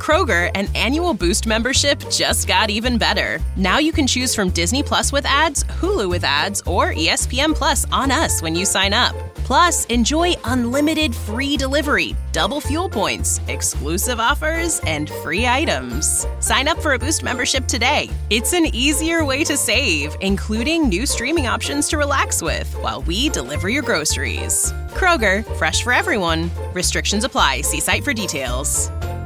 Kroger, an annual Boost membership just got even better. Now you can choose from Disney Plus with ads, Hulu with ads, or ESPN Plus on us when you sign up. Plus, enjoy unlimited free delivery, double fuel points, exclusive offers, and free items. Sign up for a Boost membership today. It's an easier way to save, including new streaming options to relax with while we deliver your groceries. Kroger, fresh for everyone. Restrictions apply. See site for details.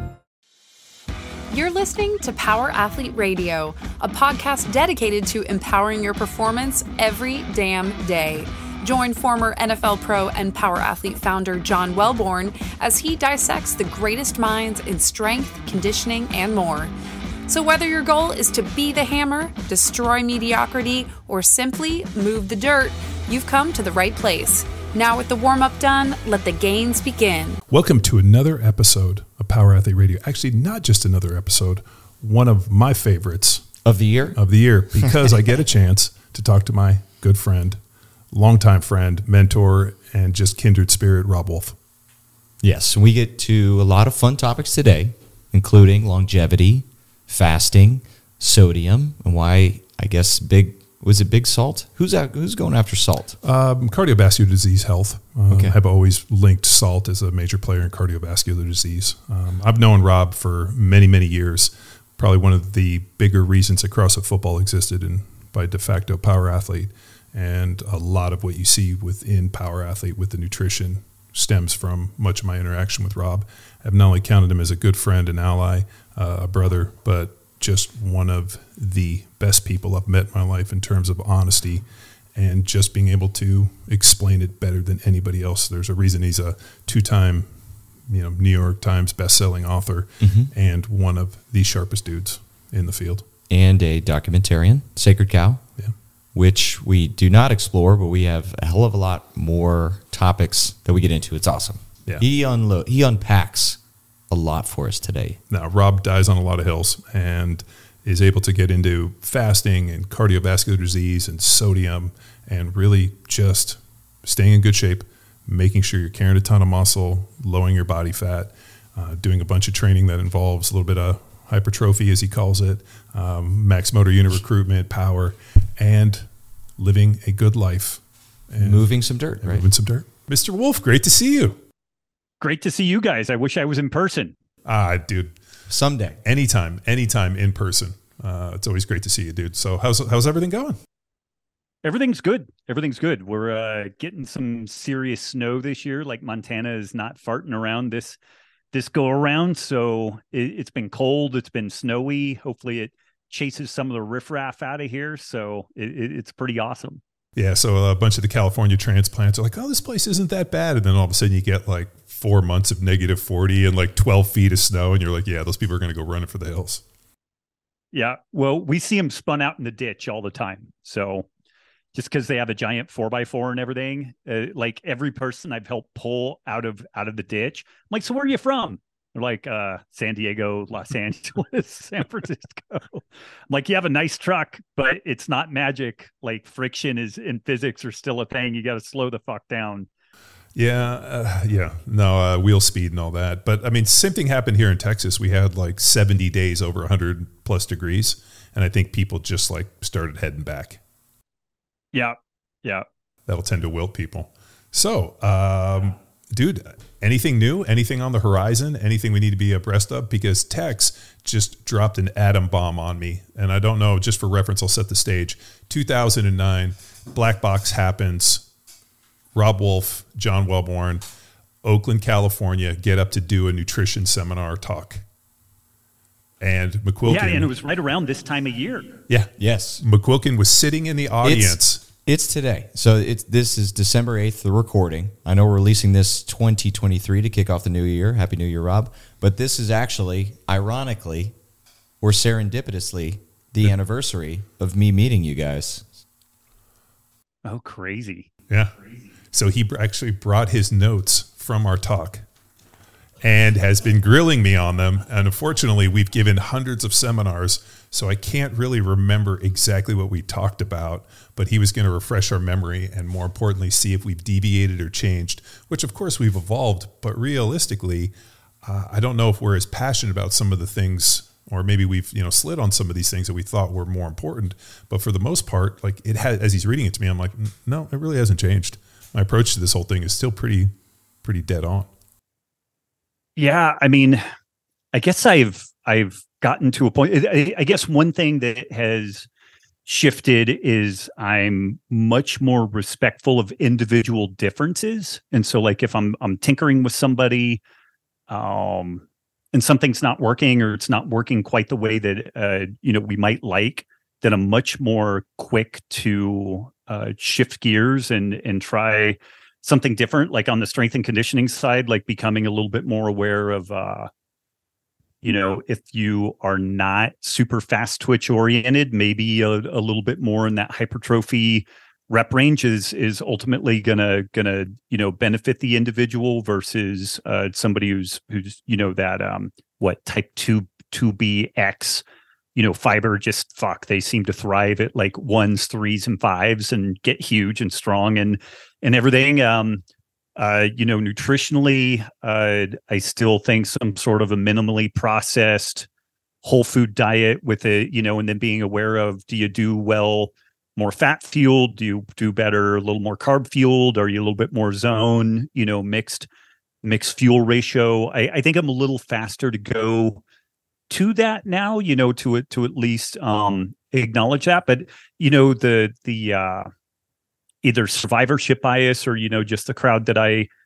You're listening to Power Athlete Radio, a podcast dedicated to empowering your performance every damn day. Join former NFL pro and Power Athlete founder John Welborn as he dissects the greatest minds in strength, conditioning, and more. So whether your goal is to be the hammer, destroy mediocrity, or simply move the dirt, you've come to the right place. Now with the warm-up done, let the gains begin. Welcome to another episode of Power Athlete Radio. Actually, not just another episode, one of my favorites. Of the year? Of the year, because I get a chance to talk to my good friend, longtime friend, mentor, and just kindred spirit, Robb Wolf. Yes, we get to a lot of fun topics today, including longevity, fasting, sodium, and why, I guess, big salt? Who's going after salt? Cardiovascular disease health. Okay. Have always linked salt as a major player in cardiovascular disease. I've known Rob for many, many years. Probably one of the bigger reasons that CrossFit football existed and by de facto Power Athlete. And a lot of what you see within Power Athlete with the nutrition stems from much of my interaction with Rob. I've not only counted him as a good friend and ally, a brother, but just one of the best people I've met in my life in terms of honesty and just being able to explain it better than anybody else. There's a reason he's a two-time, New York Times best-selling author and one of the sharpest dudes in the field. And a documentarian, Sacred Cow, which we do not explore, but we have a hell of a lot more topics that we get into. It's awesome. Yeah. He unpacks a lot for us today. Now, Rob dies on a lot of hills and is able to get into fasting and cardiovascular disease and sodium and really just staying in good shape, making sure you're carrying a ton of muscle, lowering your body fat, doing a bunch of training that involves a little bit of hypertrophy, as he calls it, max motor unit recruitment, power, and living a good life. And moving some dirt, right? Moving some dirt. Mr. Wolf, great to see you. Great to see you guys. I wish I was in person. Dude. Someday. Anytime in person. It's always great to see you, dude. So how's everything going? Everything's good. We're getting some serious snow this year. Like Montana is not farting around this go around. So it's been cold. It's been snowy. Hopefully it chases some of the riffraff out of here. So it's pretty awesome. Yeah. So a bunch of the California transplants are like, oh, this place isn't that bad. And then all of a sudden you get like 4 months of negative 40 and like 12 feet of snow. And you're like, yeah, those people are going to go running for the hills. Yeah. Well, we see them spun out in the ditch all the time. So just because they have a giant 4x4 and everything, like every person I've helped pull out of the ditch, I'm like, so where are you from? They're like, San Diego, Los Angeles, San Francisco. I'm like, you have a nice truck, but it's not magic. Like friction is in physics are still a thing. You got to slow the fuck down. Wheel speed and all that. But I mean, same thing happened here in Texas. We had like 70 days over 100 plus degrees. And I think people just like started heading back. Yeah. That'll tend to wilt people. So, dude, anything new? Anything on the horizon? Anything we need to be abreast of? Because Tex just dropped an atom bomb on me. And I don't know, just for reference, I'll set the stage. 2009, Black Box happens. Robb Wolf, John Welborn, Oakland, California, get up to do a nutrition seminar talk. And McQuilkin. Yeah, and it was right around this time of year. Yeah. Yes. McQuilkin was sitting in the audience. It's today. So this is December 8th, the recording. I know we're releasing this 2023 to kick off the new year. Happy New Year, Rob. But this is actually, ironically, or serendipitously, the anniversary of me meeting you guys. Oh, crazy. Yeah. So he actually brought his notes from our talk and has been grilling me on them. And unfortunately, we've given hundreds of seminars, so I can't really remember exactly what we talked about, but he was going to refresh our memory and, more importantly, see if we've deviated or changed, which, of course, we've evolved. But realistically, I don't know if we're as passionate about some of the things, or maybe we've, slid on some of these things that we thought were more important. But for the most part, like it has, as he's reading it to me, I'm like, no, it really hasn't changed. My approach to this whole thing is still pretty dead on. Yeah. I mean, I guess I've gotten to a point. I guess one thing that has shifted is I'm much more respectful of individual differences. And so like if I'm tinkering with somebody, and something's not working, or it's not working quite the way that we might like, then I'm much more quick to shift gears and try something different. Like on the strength and conditioning side, like becoming a little bit more aware of if you are not super fast twitch oriented, maybe a little bit more in that hypertrophy rep range is ultimately gonna benefit the individual versus somebody who's that type 2BX fiber, just they seem to thrive at like 1s, 3s, and 5s and get huge and strong and everything. Nutritionally, I still think some sort of a minimally processed whole food diet with and then being aware of, do you do well more fat fueled? Do you do better a little more carb fueled? Are you a little bit more zone, mixed fuel ratio? I think I'm a little faster to go to that now, to at least acknowledge that. But the either survivorship bias or just the crowd that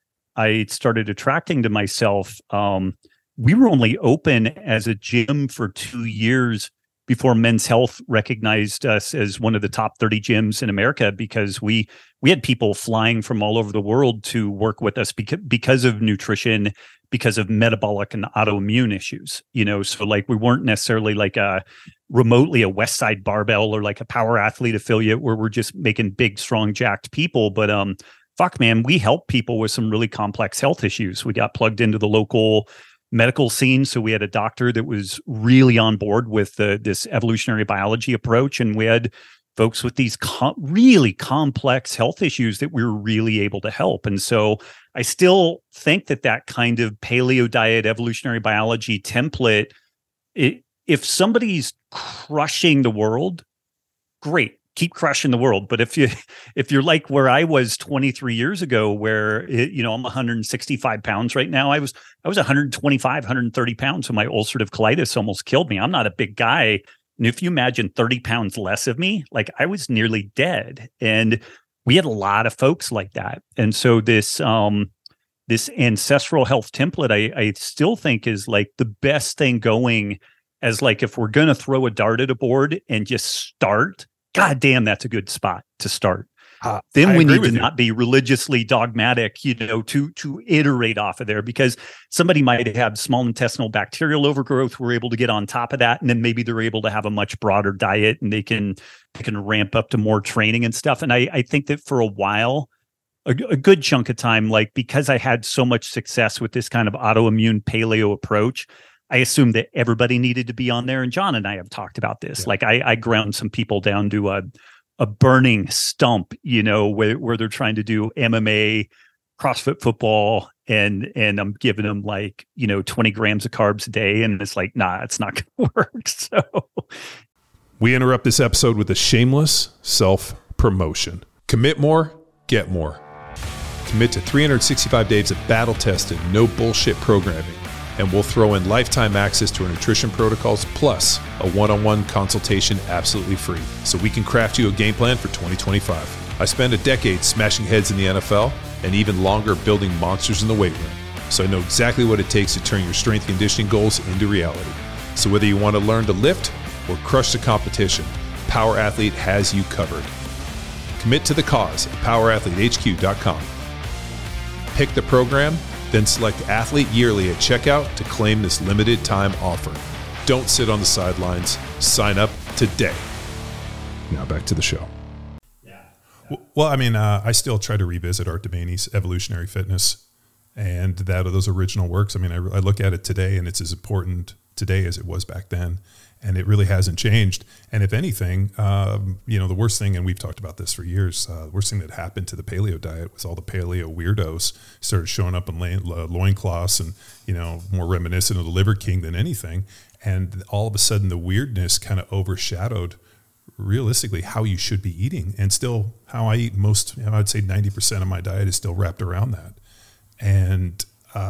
I started attracting to myself. We were only open as a gym for 2 years before Men's Health recognized us as one of the top 30 gyms in America, because we had people flying from all over the world to work with us because of nutrition, because of metabolic and autoimmune issues. So like we weren't necessarily like remotely a Westside Barbell or like a Power Athlete affiliate where we're just making big, strong, jacked people. But fuck, man, we help people with some really complex health issues. We got plugged into the local medical scene, so we had a doctor that was really on board with this evolutionary biology approach, and we had folks with these really complex health issues that we were really able to help. And so I still think that kind of paleo diet, evolutionary biology template, if somebody's crushing the world, great, keep crushing the world. But if you're like where I was 23 years ago, where I'm 165 pounds right now. I was 125, 130 pounds, so my ulcerative colitis almost killed me. I'm not a big guy. And if you imagine 30 pounds less of me, like I was nearly dead. And we had a lot of folks like that. And so this ancestral health template, I still think is like the best thing going, as like, if we're going to throw a dart at a board and just start, God damn, that's a good spot to start. Then we need to not be religiously dogmatic, to iterate off of there, because somebody might have small intestinal bacterial overgrowth. We're able to get on top of that. And then maybe they're able to have a much broader diet and they can ramp up to more training and stuff. And I think that for a while, a good chunk of time, like because I had so much success with this kind of autoimmune paleo approach, I assumed that everybody needed to be on there. And John and I have talked about this. Yeah. Like I ground some people down to a burning stump, where they're trying to do MMA, CrossFit football, and I'm giving them like, 20 grams of carbs a day. And it's like, nah, it's not going to work. So we interrupt this episode with a shameless self-promotion. Commit more, get more. Commit to 365 days of battle-tested, no bullshit programming. And we'll throw in lifetime access to our nutrition protocols, plus a one-on-one consultation absolutely free, so we can craft you a game plan for 2025. I spent a decade smashing heads in the NFL and even longer building monsters in the weight room, so I know exactly what it takes to turn your strength conditioning goals into reality. So whether you want to learn to lift or crush the competition, Power Athlete has you covered. Commit to the cause at powerathletehq.com. Pick the program, then select Athlete Yearly at checkout to claim this limited time offer. Don't sit on the sidelines. Sign up today. Now back to the show. Yeah. Well, I mean, I still try to revisit Art Devaney's Evolutionary Fitness and those original works. I mean, I look at it today, and it's as important today as it was back then. And it really hasn't changed. And if anything, the worst thing, and we've talked about this for years, the worst thing that happened to the paleo diet was all the paleo weirdos started showing up in loincloths and, more reminiscent of the Liver King than anything. And all of a sudden the weirdness kind of overshadowed realistically how you should be eating. And still how I eat I'd say 90% of my diet is still wrapped around that. And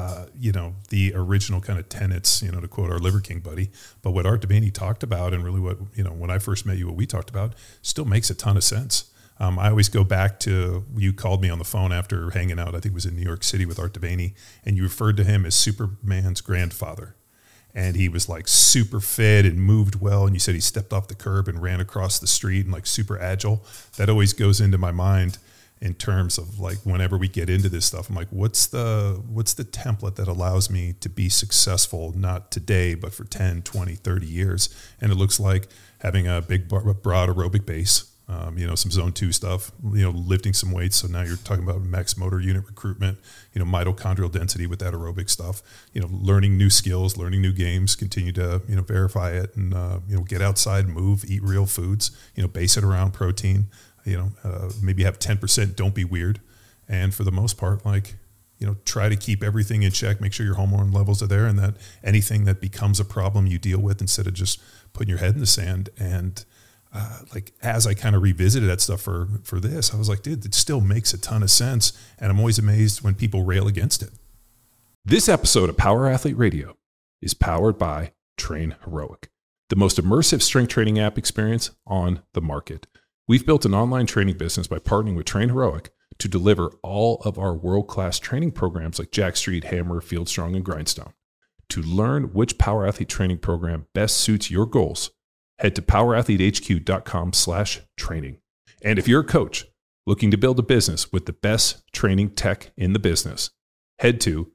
the original kind of tenets, to quote our Liver King buddy, but what Art DeVaney talked about and really what, when I first met you, what we talked about still makes a ton of sense. I always go back to, you called me on the phone after hanging out, I think it was in New York City with Art DeVaney, and you referred to him as Superman's grandfather. And he was like super fit and moved well. And you said he stepped off the curb and ran across the street and like super agile. That always goes into my mind in terms of like, whenever we get into this stuff, I'm like, what's the template that allows me to be successful, not today, but for 10, 20, 30 years. And it looks like having a big, broad aerobic base, some zone 2 stuff, lifting some weights. So now you're talking about max motor unit recruitment, mitochondrial density with that aerobic stuff, learning new skills, learning new games, continue to, verify it and, get outside, move, eat real foods, base it around protein. Maybe have 10%, don't be weird. And for the most part, try to keep everything in check, make sure your hormone levels are there and that anything that becomes a problem you deal with instead of just putting your head in the sand. And as I kind of revisited that stuff for this, I was like, dude, it still makes a ton of sense. And I'm always amazed when people rail against it. This episode of Power Athlete Radio is powered by Train Heroic, the most immersive strength training app experience on the market. We've built an online training business by partnering with Train Heroic to deliver all of our world-class training programs like Jack Street, Hammer, Field Strong, and Grindstone. To learn which Power Athlete training program best suits your goals, head to powerathletehq.com/training. And if you're a coach looking to build a business with the best training tech in the business, head to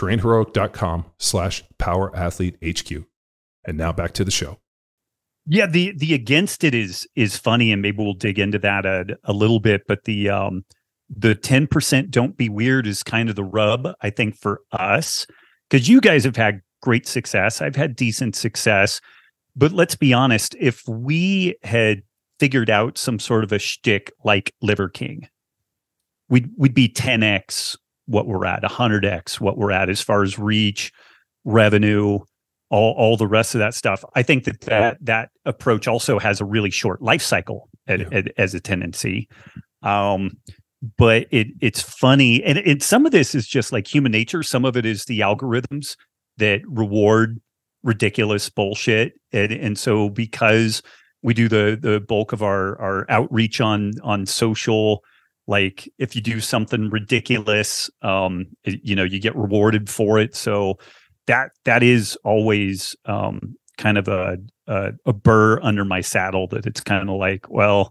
trainheroic.com/powerathletehq. And now back to the show. Yeah, the against it is funny, and maybe we'll dig into that a little bit. But the 10% don't be weird is kind of the rub, I think, for us, because you guys have had great success. I've had decent success, but let's be honest. If we had figured out some sort of a shtick like Liver King, we'd be 10x what we're at, 100x what we're at as far as reach, revenue. All the rest of that stuff. I think that approach also has a really short life cycle as a tendency. But it's funny. And some of this is just like human nature. Some of it is the algorithms that reward ridiculous bullshit. And so because we do the bulk of our outreach on social, like if you do something ridiculous, you get rewarded for it. So that is always kind of a burr under my saddle, that it's kind of like, well,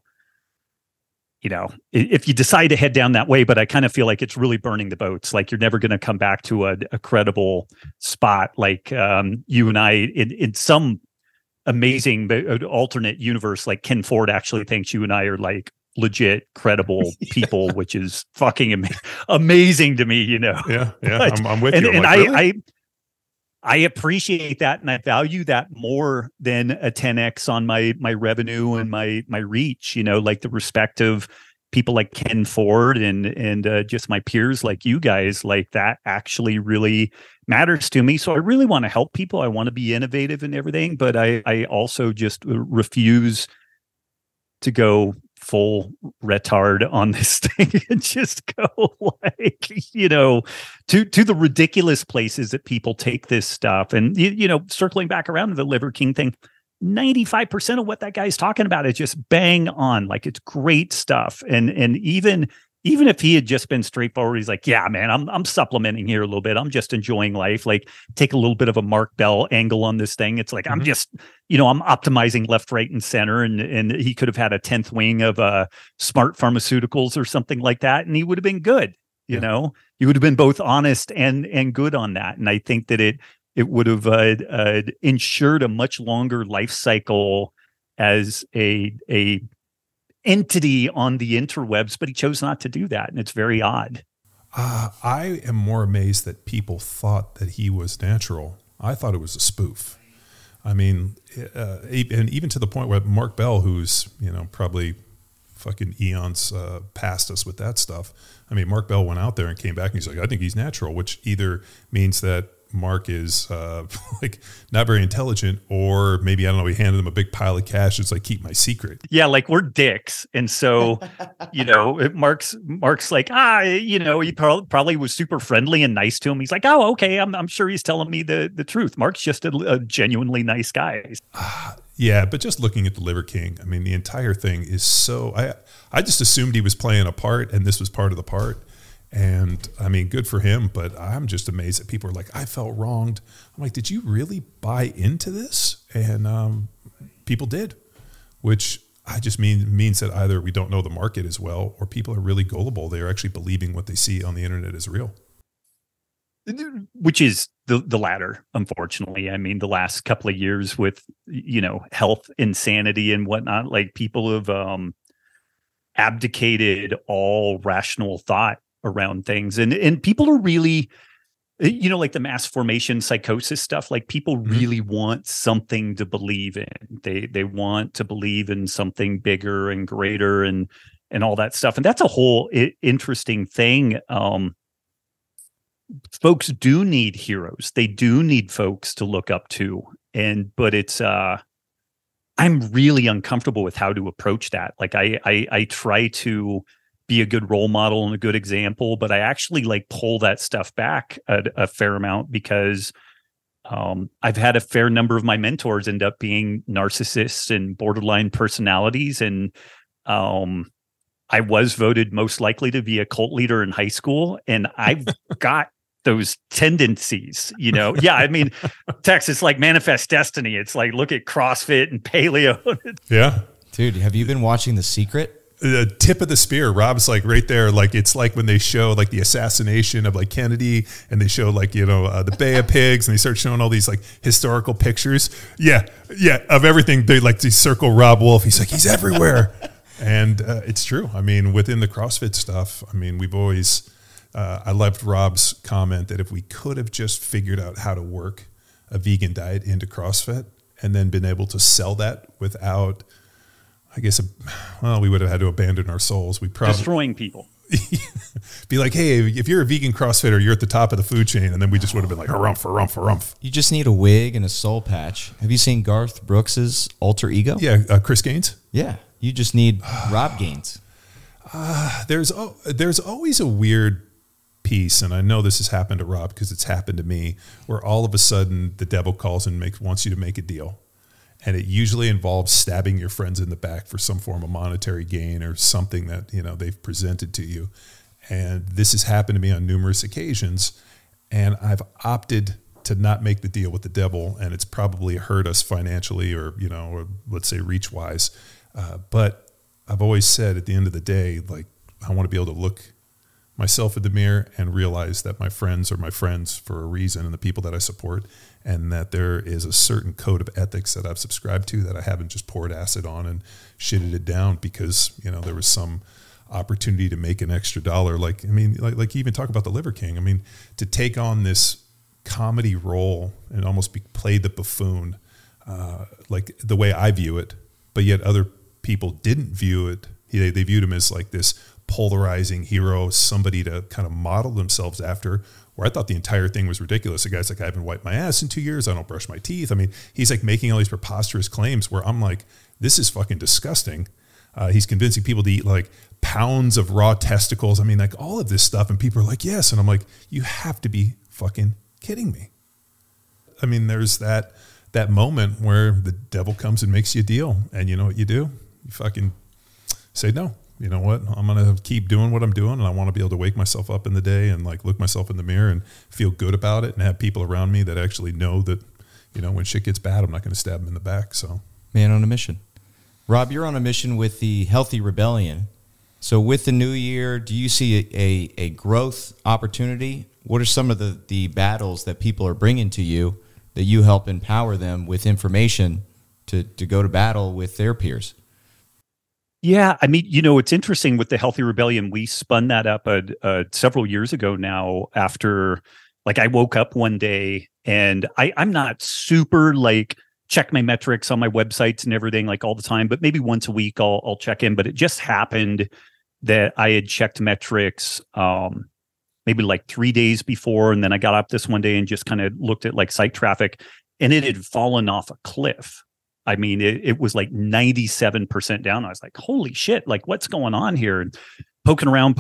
if you decide to head down that way, but I kind of feel like it's really burning the boats. Like you're never going to come back to a credible spot. Like you and I in some amazing alternate universe, like Ken Ford actually thinks you and I are like legit credible people, which is fucking amazing to me, Yeah. But, I'm with you. And really? I appreciate that, and I value that more than a 10x on my revenue and my reach. Like the respect of people like Ken Ford and just my peers like you guys. Like that actually really matters to me. So I really want to help people. I want to be innovative and everything, but I also just refuse to go full retard on this thing and just go like, to the ridiculous places that people take this stuff. And, circling back around to the Liver King thing, 95% of what that guy's talking about is just bang on. Like it's great stuff. And even if he had just been straightforward, he's like, yeah, man, I'm supplementing here a little bit. I'm just enjoying life. Like take a little bit of a Mark Bell angle on this thing. It's like, I'm just, I'm optimizing left, right, and center. And he could have had a 10th wing of Smart Pharmaceuticals or something like that. And he would have been good. He would have been both honest and good on that. And I think that it would have ensured a much longer life cycle as a entity on the interwebs, but he chose not to do that, and it's very odd. I am more amazed that people thought that he was natural. I thought it was a spoof. I mean, and even to the point where Mark Bell, who's, probably fucking eons past us with that stuff. I mean, Mark Bell went out there and came back and he's like, I think he's natural, which either means that Mark is like not very intelligent, or maybe, I don't know, he handed him a big pile of cash. It's like, keep my secret. Yeah, like we're dicks. And so, Mark's like, he probably was super friendly and nice to him. He's like, oh, okay, I'm sure he's telling me the truth. Mark's just a genuinely nice guy. Yeah, but just looking at the Liver King, I mean, the entire thing is so, I just assumed he was playing a part and this was part of the part. And I mean, good for him, but I'm just amazed that people are like, I felt wronged. I'm like, did you really buy into this? And people did, which I just means that either we don't know the market as well, or people are really gullible. They're actually believing what they see on the internet is real. Which is the latter, unfortunately. I mean, the last couple of years with, health insanity and whatnot, like people have abdicated all rational thought around things. And people are really, like the mass formation psychosis stuff, like people really want something to believe in. They want to believe in something bigger and greater and all that stuff. And that's a whole interesting thing. Folks do need heroes. They do need folks to look up to. But it's, I'm really uncomfortable with how to approach that. Like I try to be a good role model and a good example, but I actually like pull that stuff back a fair amount because I've had a fair number of my mentors end up being narcissists and borderline personalities. And I was voted most likely to be a cult leader in high school. And I've got those tendencies, Yeah, I mean, Tex, it's like manifest destiny. It's like, look at CrossFit and paleo. Yeah. Dude, have you been watching The Secret? The tip of the spear. Rob's like right there. Like, it's like when they show like the assassination of like Kennedy and they show like, the Bay of Pigs, and they start showing all these like historical pictures. Yeah. Of everything. They like to circle Rob Wolf. He's like, he's everywhere. And it's true. I mean, within the CrossFit stuff, I mean, we've always, I loved Rob's comment that if we could have just figured out how to work a vegan diet into CrossFit and then been able to sell that without, I guess, we would have had to abandon our souls. We probably destroying people. Be like, hey, if you're a vegan CrossFitter, you're at the top of the food chain, and then we just would have been like, harumph. You just need a wig and a soul patch. Have you seen Garth Brooks's alter ego? Yeah, Chris Gaines. Yeah, you just need Rob Gaines. There's always a weird piece, and I know this has happened to Rob because it's happened to me, where all of a sudden the devil calls and wants you to make a deal. And it usually involves stabbing your friends in the back for some form of monetary gain or something that, they've presented to you. And this has happened to me on numerous occasions. And I've opted to not make the deal with the devil. And it's probably hurt us financially or let's say reach wise. But I've always said at the end of the day, like, I want to be able to look myself in the mirror and realize that my friends are my friends for a reason, and the people that I support, and that there is a certain code of ethics that I've subscribed to that I haven't just poured acid on and shitted it down because, there was some opportunity to make an extra dollar. Like you even talk about the Liver King. I mean, to take on this comedy role and almost play the buffoon, like the way I view it, but yet other people didn't view it. They viewed him as like this polarizing hero, somebody to kind of model themselves after, where I thought the entire thing was ridiculous. The guy's like, I haven't wiped my ass in 2 years. I don't brush my teeth. I mean, he's like making all these preposterous claims where I'm like, this is fucking disgusting. He's convincing people to eat like pounds of raw testicles. I mean, like all of this stuff. And people are like, yes. And I'm like, you have to be fucking kidding me. I mean, there's that moment where the devil comes and makes you a deal. And you know what you do? You fucking say no. You know what? I'm going to keep doing what I'm doing, and I want to be able to wake myself up in the day and like look myself in the mirror and feel good about it and have people around me that actually know that, when shit gets bad, I'm not going to stab them in the back. So, man on a mission. Rob, you're on a mission with the Healthy Rebellion. So with the new year, do you see a growth opportunity? What are some of the battles that people are bringing to you that you help empower them with information to go to battle with their peers? Yeah, I mean, it's interesting with the Healthy Rebellion. We spun that up several years ago now after, like, I woke up one day and I'm not super, like, check my metrics on my websites and everything like all the time, but maybe once a week I'll check in. But it just happened that I had checked metrics maybe like 3 days before, and then I got up this one day and just kind of looked at like site traffic, and it had fallen off a cliff. I mean, it was like 97% down. I was like, holy shit, like what's going on here? And poking around.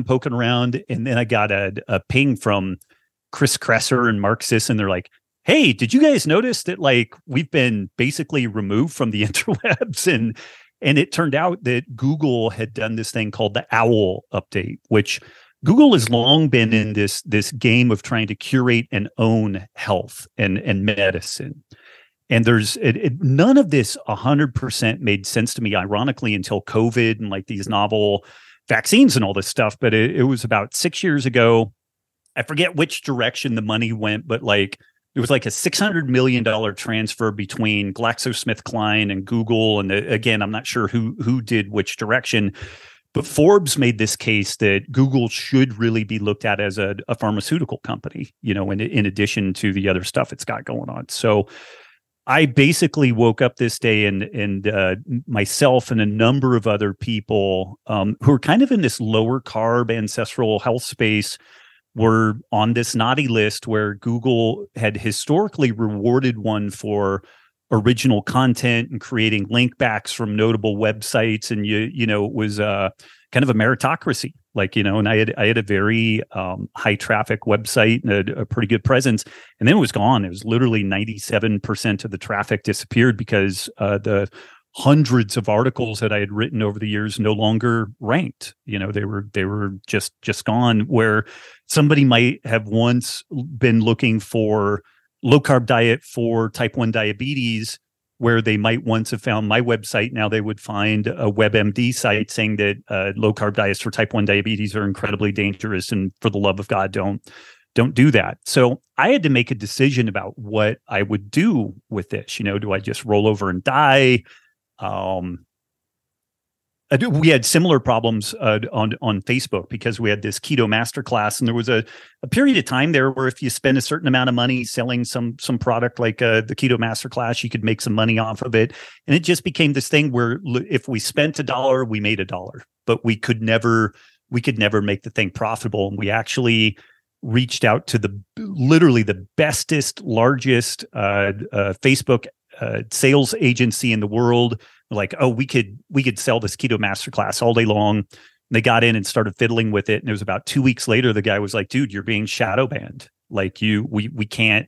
And then I got a ping from Chris Kresser and Mark Sisson. They're like, hey, did you guys notice that like we've been basically removed from the interwebs? And it turned out that Google had done this thing called the OWL update, which Google has long been in this game of trying to curate and own health and medicine. And there's none of this 100% made sense to me, ironically, until COVID and like these novel vaccines and all this stuff. But it was about 6 years ago. I forget which direction the money went, but like it was like a $600 million transfer between GlaxoSmithKline and Google. And again, I'm not sure who did which direction. But Forbes made this case that Google should really be looked at as a pharmaceutical company, you know, in addition to the other stuff it's got going on. So I basically woke up this day and myself and a number of other people who are kind of in this lower carb ancestral health space were on this naughty list where Google had historically rewarded one for original content and creating link backs from notable websites. And you know, it was kind of a meritocracy, like, you know, and I had a very high traffic website and a pretty good presence, and then it was gone. It was literally 97% of the traffic disappeared because the hundreds of articles that I had written over the years no longer ranked. You know, they were just gone, where somebody might have once been looking for low carb diet for type 1 diabetes, where they might once have found my website. Now they would find a WebMD site saying that low carb diets for type 1 diabetes are incredibly dangerous, and for the love of God, don't do that. So I had to make a decision about what I would do with this. You know, do I just roll over and die? We had similar problems on Facebook because we had this keto masterclass, and there was a period of time there where if you spend a certain amount of money selling some product like the keto masterclass, you could make some money off of it. And it just became this thing where if we spent $1, we made $1, but we could never make the thing profitable. And we actually reached out to literally the bestest, largest Facebook sales agency in the world. Like, oh, we could sell this keto masterclass all day long. And they got in and started fiddling with it. And it was about 2 weeks later, the guy was like, dude, you're being shadow banned. Like we can't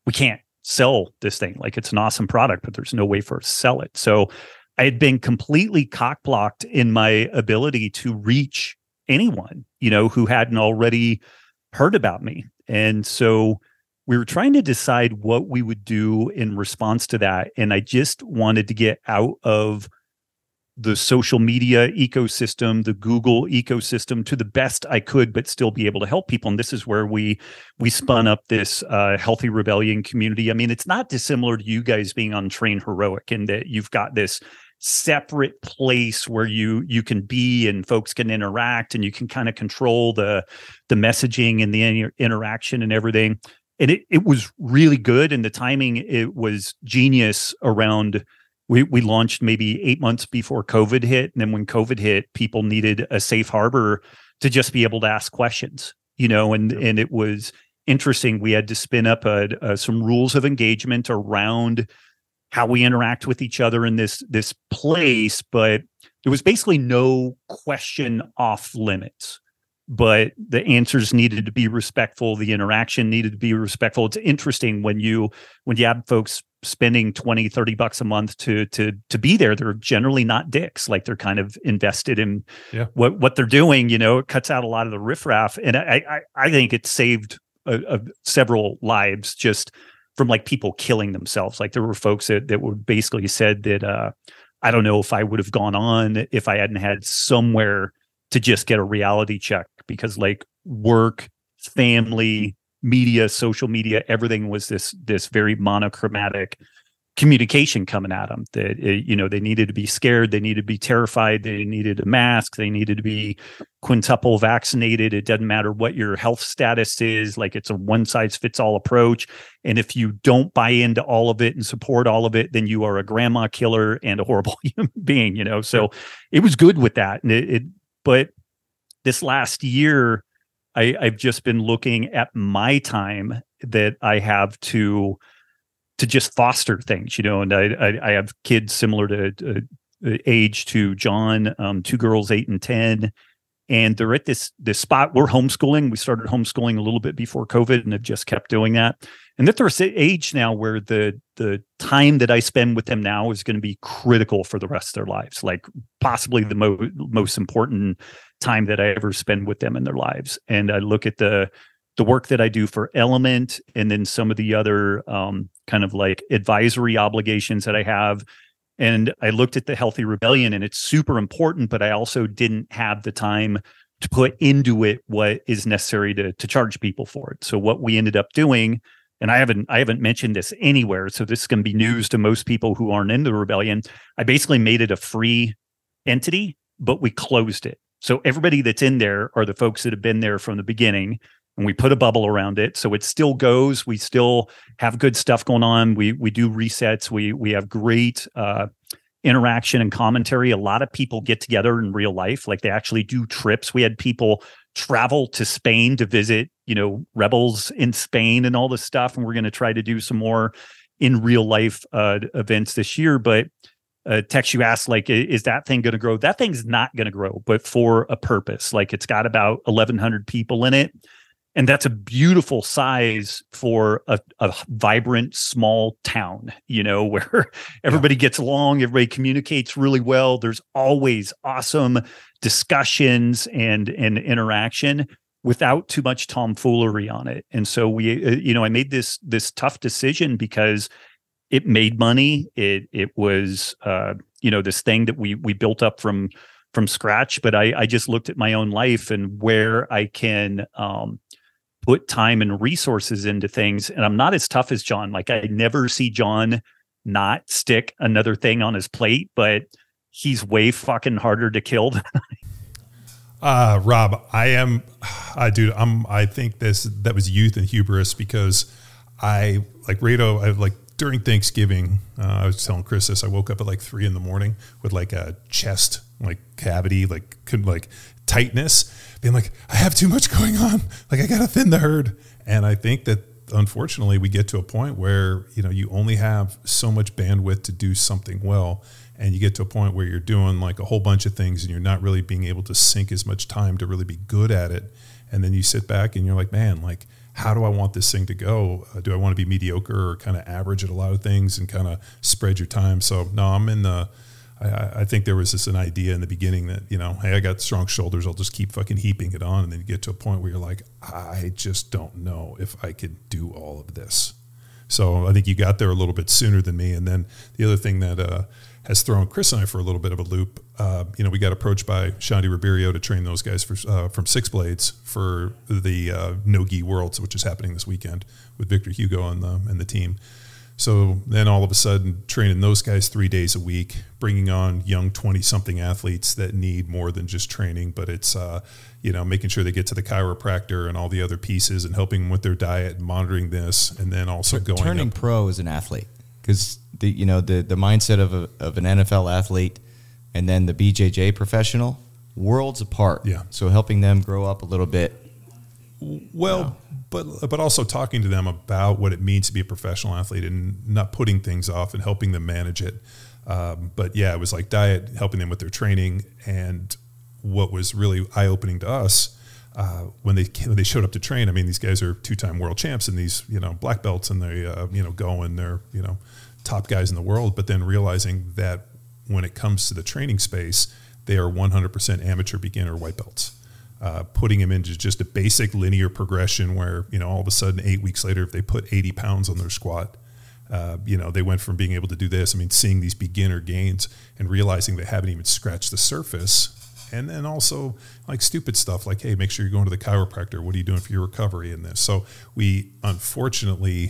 sell this thing. Like, it's an awesome product, but there's no way for us to sell it. So I had been completely cock-blocked in my ability to reach anyone, you know, who hadn't already heard about me. And so we were trying to decide what we would do in response to that. And I just wanted to get out of the social media ecosystem, the Google ecosystem, to the best I could, but still be able to help people. And this is where we spun up this Healthy Rebellion community. I mean, it's not dissimilar to you guys being on Train Heroic, in that you've got this separate place where you can be and folks can interact, and you can kind of control the messaging and the interaction and everything. And it was really good. And the timing, it was genius around, we launched maybe 8 months before COVID hit. And then when COVID hit, people needed a safe harbor to just be able to ask questions, you know, and it was interesting. We had to spin up some rules of engagement around how we interact with each other in this place, but there was basically no question off limits. But the answers needed to be respectful. The interaction needed to be respectful. It's interesting when you have folks spending $20-$30 a month to be there, they're generally not dicks. Like, they're kind of invested in what they're doing. You know, it cuts out a lot of the riffraff. And I think it saved several lives just from like people killing themselves. Like, there were folks that would basically said that I don't know if I would have gone on if I hadn't had somewhere to just get a reality check, because like work, family, media, social media, everything was this very monochromatic communication coming at them that, they needed to be scared. They needed to be terrified. They needed a mask. They needed to be quintuple vaccinated. It doesn't matter what your health status is. Like, it's a one size fits all approach. And if you don't buy into all of it and support all of it, then you are a grandma killer and a horrible human being, So it was good with that. And but this last year, I've just been looking at my time that I have to just foster things, and I have kids similar to age to John, 2 girls, 8 and 10, and they're at this spot. We're homeschooling. We started homeschooling a little bit before COVID and have just kept doing that. And that they're at age now where the time that I spend with them now is going to be critical for the rest of their lives, like possibly the most important time that I ever spend with them in their lives. And I look at the work that I do for Element, and then some of the other kind of like advisory obligations that I have. And I looked at the Healthy Rebellion, and it's super important, but I also didn't have the time to put into it what is necessary to charge people for it. So what we ended up doing, and I haven't mentioned this anywhere, so this is going to be news to most people who aren't in the rebellion. I basically made it a free entity, but we closed it. So everybody that's in there are the folks that have been there from the beginning, and we put a bubble around it. So it still goes. We still have good stuff going on. We do resets. We have great interaction and commentary. A lot of people get together in real life. Like, they actually do trips. We had people travel to Spain to visit, rebels in Spain and all this stuff. And we're going to try to do some more in real life events this year. But Tex, you asked, like, is that thing going to grow? That thing's not going to grow, but for a purpose. Like, it's got about 1,100 people in it. And that's a beautiful size for a vibrant small town, where everybody gets along, everybody communicates really well. There's always awesome discussions and interaction without too much tomfoolery on it. And so I made this tough decision because it made money. It was, this thing that we built up from scratch. But I just looked at my own life and where I can, put time and resources into things. And I'm not as tough as John. Like, I never see John not stick another thing on his plate, but he's way fucking harder to kill than Rob, I think that was youth and hubris, because during Thanksgiving, I was telling Chris this, I woke up at like 3 a.m. with like a chest, like cavity, like tightness, being like, I have too much going on. Like, I got to thin the herd. And I think that unfortunately we get to a point where, you only have so much bandwidth to do something well. And you get to a point where you're doing like a whole bunch of things and you're not really being able to sink as much time to really be good at it. And then you sit back and you're like, man, like, how do I want this thing to go? Do I want to be mediocre or kind of average at a lot of things and kind of spread your time? So no, I think there was an idea in the beginning that, hey, I got strong shoulders. I'll just keep fucking heaping it on. And then you get to a point where you're like, I just don't know if I could do all of this. So I think you got there a little bit sooner than me. And then the other thing that has thrown Chris and I for a little bit of a loop, we got approached by Shandy Ribeiro to train those guys from Six Blades for the No-Gi Worlds, which is happening this weekend with Victor Hugo and the team. So then all of a sudden, training those guys 3 days a week, bringing on young 20-something athletes that need more than just training, but it's, making sure they get to the chiropractor and all the other pieces and helping them with their diet and monitoring this, and then also turning pro as an athlete. Because the mindset of an NFL athlete and then the BJJ professional, worlds apart. Yeah. So helping them grow up a little bit. Well, but also talking to them about what it means to be a professional athlete and not putting things off and helping them manage it. But yeah, it was like diet, helping them with their training. And what was really eye-opening to us when they showed up to train, I mean, these guys are 2-time world champs and these, black belts, and they, go and they're, top guys in the world. But then realizing that when it comes to the training space, they are 100% amateur beginner white belts. Putting them into just a basic linear progression where, all of a sudden 8 weeks later, if they put 80 pounds on their squat, they went from being able to do this. I mean, seeing these beginner gains and realizing they haven't even scratched the surface. And then also like stupid stuff like, hey, make sure you're going to the chiropractor. What are you doing for your recovery in this? So we unfortunately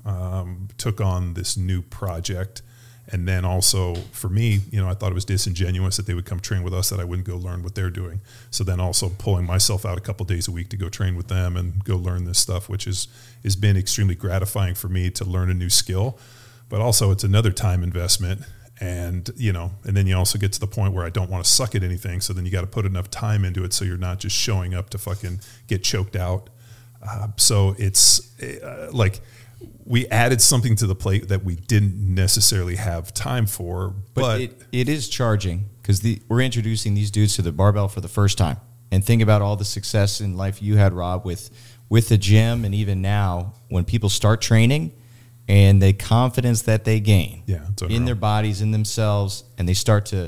took on this new project. And then also for me, I thought it was disingenuous that they would come train with us, that I wouldn't go learn what they're doing. So then also pulling myself out a couple days a week to go train with them and go learn this stuff, which has been extremely gratifying for me to learn a new skill. But also it's another time investment. And, and then you also get to the point where I don't want to suck at anything. So then you got to put enough time into it so you're not just showing up to fucking get choked out. So it's like we added something to the plate that we didn't necessarily have time for. But it is charging because we're introducing these dudes to the barbell for the first time. And think about all the success in life you had, Rob, with the gym, and even now when people start training and the confidence that they gain in their bodies, in themselves, and they start to,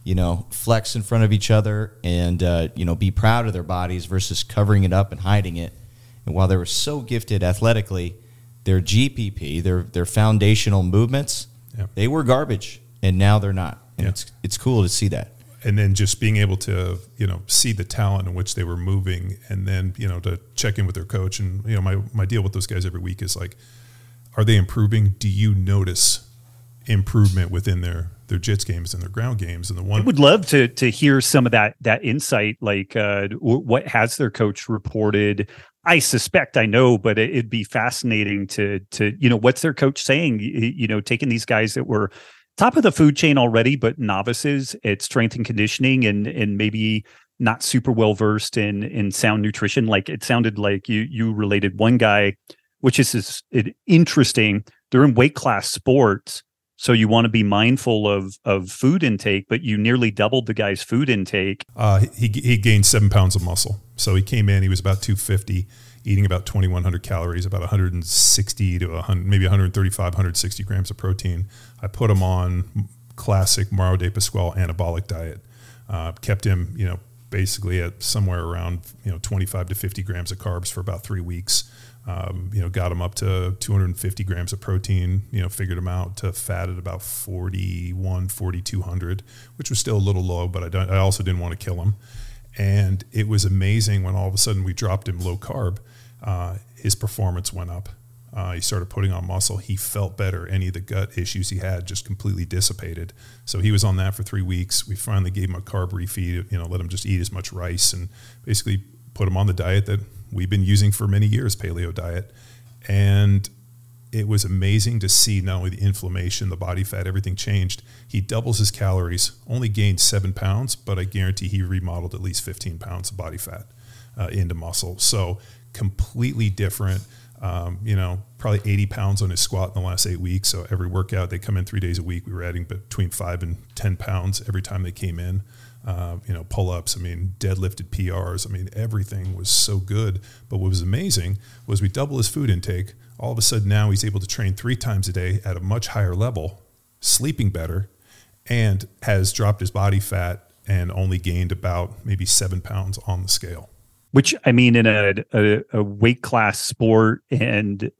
flex in front of each other and, be proud of their bodies versus covering it up and hiding it. And while they were so gifted athletically, their GPP, their foundational movements, they were garbage, and now they're not. And it's cool to see that. And then just being able to, see the talent in which they were moving, and then, to check in with their coach. And, my deal with those guys every week is like, are they improving? Do you notice improvement within their jits games and their ground games? And I would love to hear some of that insight, like what has their coach reported? I suspect I know, but it'd be fascinating to what's their coach saying, taking these guys that were top of the food chain already, but novices at strength and conditioning and maybe not super well versed in sound nutrition. Like it sounded like you related one guy, which is interesting. They're in weight class sports, so you want to be mindful of food intake, but you nearly doubled the guy's food intake. He gained 7 pounds of muscle. So he came in, he was about 250, eating about 2,100 calories, about 160 to 100, maybe 135, 160 grams of protein. I put him on classic Mauro de Pasquale anabolic diet. Kept him, basically at somewhere around 25 to 50 grams of carbs for about 3 weeks. Got him up to 250 grams of protein, figured him out to fat at about 4,200, which was still a little low, but I also didn't want to kill him. And it was amazing when all of a sudden we dropped him low carb, his performance went up. He started putting on muscle. He felt better. Any of the gut issues he had just completely dissipated. So he was on that for 3 weeks. We finally gave him a carb refeed, let him just eat as much rice and basically put him on the diet that we've been using for many years, paleo diet. And it was amazing to see not only the inflammation, the body fat, everything changed. He doubles his calories, only gained 7 pounds, but I guarantee he remodeled at least 15 pounds of body fat into muscle. So completely different. Probably 80 pounds on his squat in the last 8 weeks. So every workout, they come in 3 days a week. We were adding between 5 and 10 pounds every time they came in. Pull-ups, deadlifted PRs. Everything was so good. But what was amazing was we double his food intake. All of a sudden now he's able to train 3 times a day at a much higher level, sleeping better, and has dropped his body fat and only gained about maybe 7 pounds on the scale. Which, in a weight class sport and,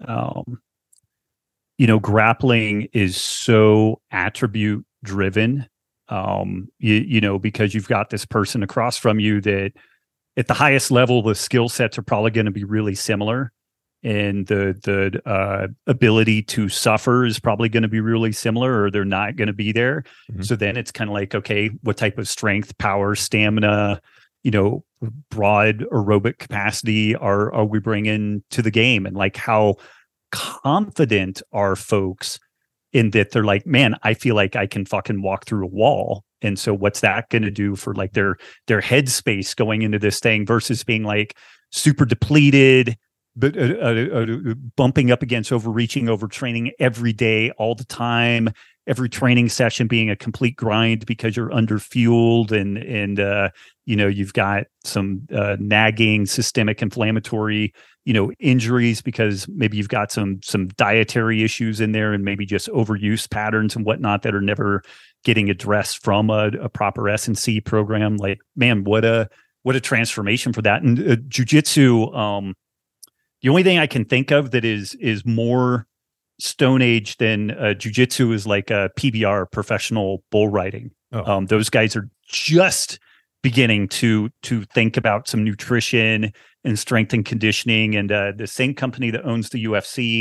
grappling is so attribute driven, because you've got this person across from you that at the highest level, the skill sets are probably going to be really similar. And the ability to suffer is probably going to be really similar, or they're not going to be there. Mm-hmm. So then it's kind of like, okay, what type of strength, power, stamina, broad aerobic capacity are we bringing to the game? And like, how confident are folks in that they're like, man, I feel like I can fucking walk through a wall. And so what's that going to do for like their headspace going into this thing versus being like super depleted, but bumping up against overreaching, overtraining every day, all the time, every training session being a complete grind because you're underfueled and you've got some nagging systemic inflammatory, injuries because maybe you've got some dietary issues in there and maybe just overuse patterns and whatnot that are never getting addressed from a proper S&C program. Like, man, what a transformation for that. And jiu-jitsu, the only thing I can think of that is more Stone Age than jiu-jitsu is like a PBR, professional bull riding. Oh. Those guys are just beginning to think about some nutrition and strength and conditioning. And the same company that owns the UFC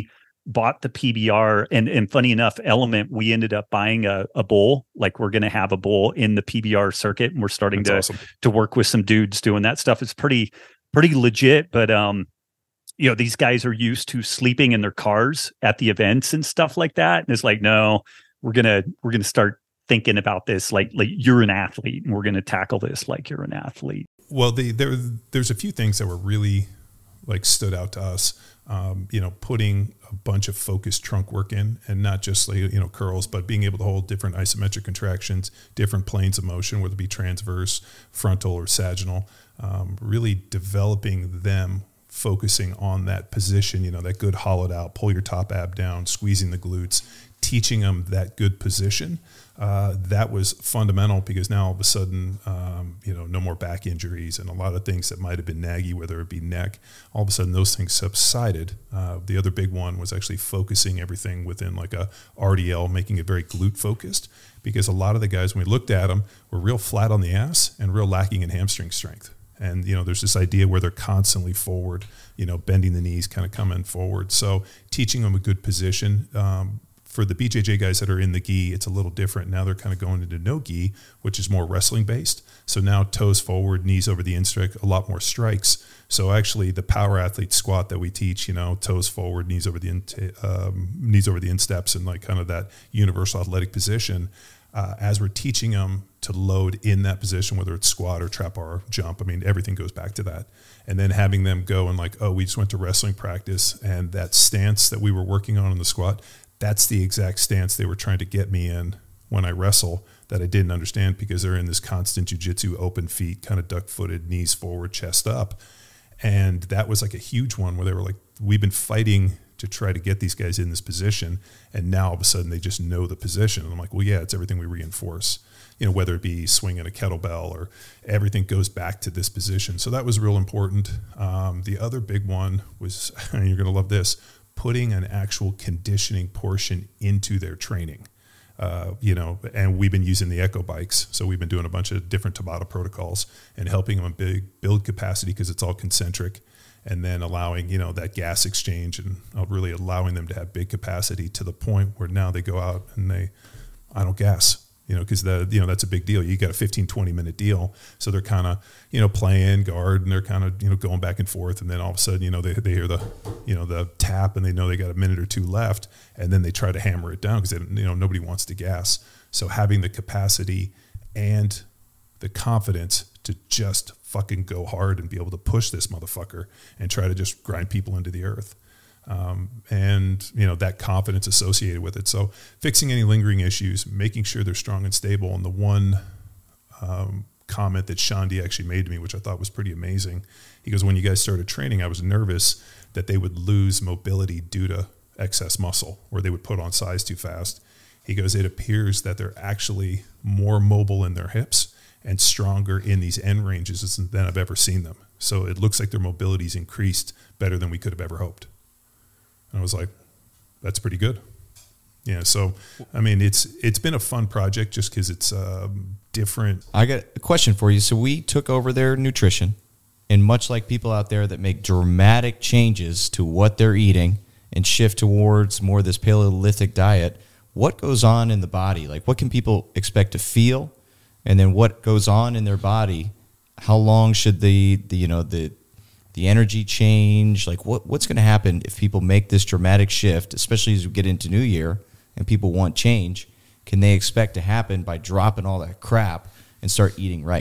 bought the PBR, and funny enough, Element, we ended up buying a bowl. Like, we're going to have a bowl in the PBR circuit, and we're starting to work with some dudes doing that stuff. It's pretty legit, but these guys are used to sleeping in their cars at the events and stuff like that, and it's like, no, we're gonna start thinking about this like you're an athlete, and we're gonna tackle this like you're an athlete. Well, there's a few things that were really like stood out to us. Putting a bunch of focused trunk work in, and not just like, curls, but being able to hold different isometric contractions, different planes of motion, whether it be transverse, frontal, or sagittal. Really developing them, focusing on that position, that good hollowed out, pull your top ab down, squeezing the glutes, teaching them that good position. That was fundamental, because now all of a sudden, no more back injuries, and a lot of things that might have been naggy, whether it be neck, all of a sudden those things subsided. The other big one was actually focusing everything within like a RDL, making it very glute focused, because a lot of the guys, when we looked at them, were real flat on the ass and real lacking in hamstring strength. And, there's this idea where they're constantly forward, bending the knees, kind of coming forward. So teaching them a good position. For the BJJ guys that are in the gi, it's a little different. Now they're kind of going into no gi, which is more wrestling based. So now toes forward, knees over the instep, a lot more strikes. So actually the power athlete squat that we teach, toes forward, knees over the insteps, and like kind of that universal athletic position. As we're teaching them to load in that position, whether it's squat or trap bar, jump, everything goes back to that. And then having them go and like, oh, we just went to wrestling practice, and that stance that we were working on in the squat, that's the exact stance they were trying to get me in when I wrestle, that I didn't understand, because they're in this constant jiu-jitsu, open feet, kind of duck-footed, knees forward, chest up. And that was like a huge one where they were like, we've been fighting to try to get these guys in this position, and now all of a sudden they just know the position. And I'm like, well, yeah, it's everything we reinforce, whether it be swinging a kettlebell, or everything goes back to this position. So that was real important. The other big one was, and you're going to love this, putting an actual conditioning portion into their training. And we've been using the Echo bikes. So we've been doing a bunch of different Tabata protocols and helping them build capacity, because it's all concentric, and then allowing, that gas exchange, and really allowing them to have big capacity to the point where now they go out and I don't gas, because that's a big deal. You got a 15, 20 minute deal. So they're kind of, playing guard, and they're kind of, going back and forth. And then all of a sudden, they hear the tap, and they know they got a minute or two left, and then they try to hammer it down, because nobody wants to gas. So having the capacity and the confidence to just fucking go hard and be able to push this motherfucker and try to just grind people into the earth. And that confidence associated with it. So fixing any lingering issues, making sure they're strong and stable. And the one comment that Shandi actually made to me, which I thought was pretty amazing, he goes, when you guys started training, I was nervous that they would lose mobility due to excess muscle, or they would put on size too fast. He goes, it appears that they're actually more mobile in their hips and stronger in these end ranges than I've ever seen them. So it looks like their mobility's increased better than we could have ever hoped. And I was like, that's pretty good. Yeah. So, it's been a fun project just because it's different. I got a question for you. So we took over their nutrition, and much like people out there that make dramatic changes to what they're eating and shift towards more of this Paleolithic diet, what goes on in the body? Like, what can people expect to feel? And then what goes on in their body? How long should the energy change? Like, what's going to happen if people make this dramatic shift, especially as we get into New Year and people want change? Can they expect to happen by dropping all that crap and start eating right?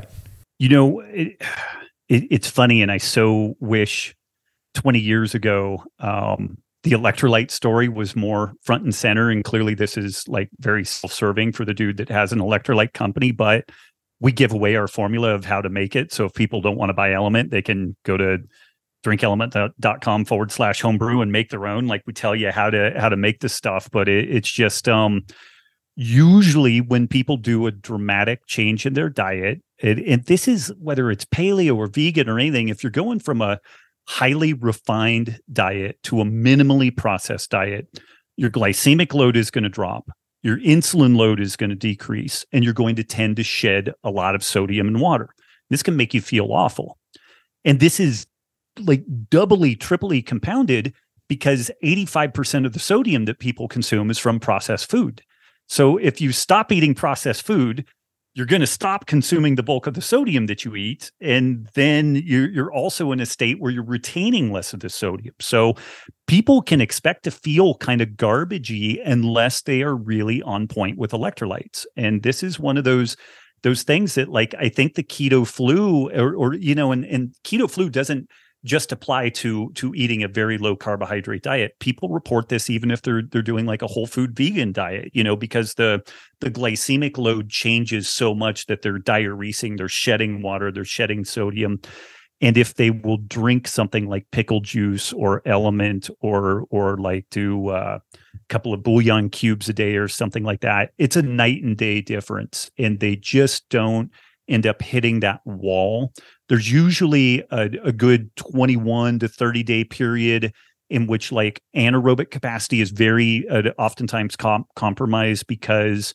It's funny, and I so wish 20 years ago the electrolyte story was more front and center, and clearly this is like very self-serving for the dude that has an electrolyte company, but we give away our formula of how to make it. So if people don't want to buy Element, they can go to drinkelement.com/homebrew and make their own. Like, we tell you how to make this stuff, but it's just usually when people do a dramatic change in their diet, and this is whether it's paleo or vegan or anything, if you're going from a highly refined diet to a minimally processed diet, your glycemic load is going to drop, your insulin load is going to decrease, and you're going to tend to shed a lot of sodium and water. This can make you feel awful. And this is like doubly, triply compounded because 85% of the sodium that people consume is from processed food. So if you stop eating processed food, you're going to stop consuming the bulk of the sodium that you eat. And then you're also in a state where you're retaining less of the sodium. So people can expect to feel kind of garbagey unless they are really on point with electrolytes. And this is one of those things that, like, I think the keto flu or and keto flu doesn't just apply to eating a very low carbohydrate diet. People report this even if they're doing like a whole food vegan diet, because the glycemic load changes so much that they're diuresing, they're shedding water, they're shedding sodium. And if they will drink something like pickle juice or Element or like do a couple of bouillon cubes a day or something like that, it's a night and day difference. And they just don't end up hitting that wall. There's usually a good 21 to 30 day period in which like anaerobic capacity is very oftentimes compromised because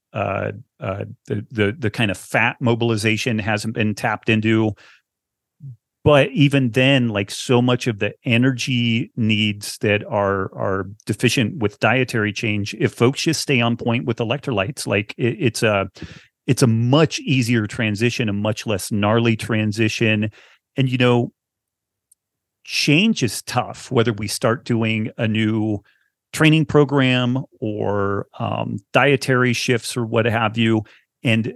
the kind of fat mobilization hasn't been tapped into. But even then, like, so much of the energy needs that are deficient with dietary change, if folks just stay on point with electrolytes, like it's a much easier transition, a much less gnarly transition. And, change is tough, whether we start doing a new training program or dietary shifts or what have you. And,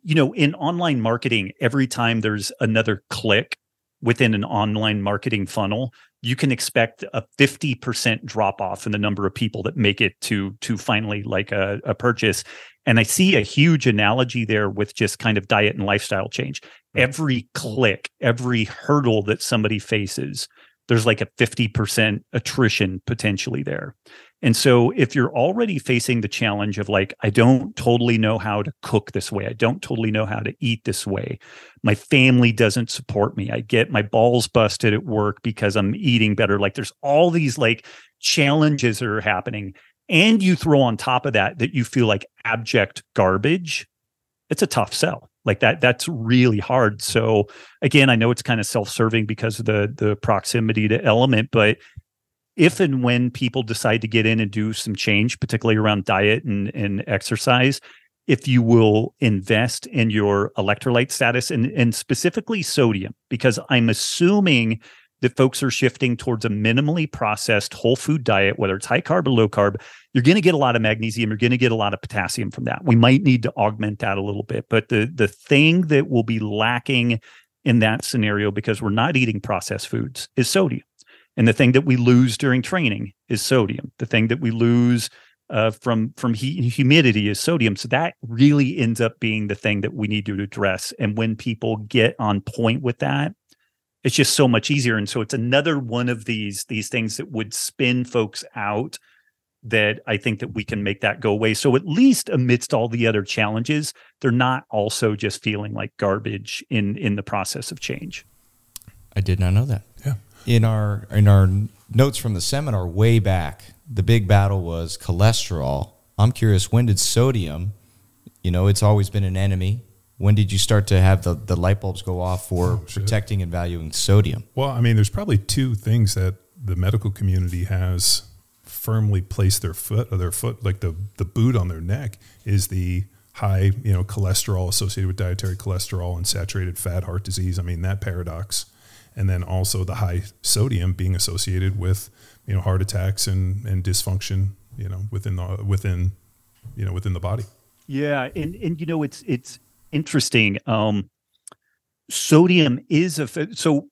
in online marketing, every time there's another click within an online marketing funnel, you can expect a 50% drop off in the number of people that make it to finally like a purchase. And I see a huge analogy there with just kind of diet and lifestyle change. Every click, every hurdle that somebody faces, there's like a 50% attrition potentially there. And so if you're already facing the challenge of like, I don't totally know how to cook this way, I don't totally know how to eat this way, my family doesn't support me, I get my balls busted at work because I'm eating better, like there's all these like challenges that are happening, and you throw on top of that you feel like abject garbage, it's a tough sell. Like that's really hard. So again, I know it's kind of self-serving because of the proximity to Element, but if and when people decide to get in and do some change, particularly around diet and exercise, if you will invest in your electrolyte status and specifically sodium, because I'm assuming that folks are shifting towards a minimally processed whole food diet, whether it's high carb or low carb, you're going to get a lot of magnesium, you're going to get a lot of potassium from that. We might need to augment that a little bit, but the thing that will be lacking in that scenario, because we're not eating processed foods, is sodium. And the thing that we lose during training is sodium. The thing that we lose from heat and humidity is sodium. So that really ends up being the thing that we need to address. And when people get on point with that, it's just so much easier. And so it's another one of these things that would spin folks out, that I think that we can make that go away. So at least amidst all the other challenges, they're not also just feeling like garbage in the process of change. I did not know that. Yeah. In our notes from the seminar way back, the big battle was cholesterol. I'm curious, when did sodium, it's always been an enemy. When did you start to have the light bulbs go off for protecting and valuing sodium? Well, I mean, there's probably two things that the medical community has firmly placed their foot, like the boot on their neck, is the high, cholesterol associated with dietary cholesterol and saturated fat, heart disease. I mean, that paradox. And then also the high sodium being associated with, heart attacks and dysfunction, within the body. Yeah, and it's interesting. Sodium is so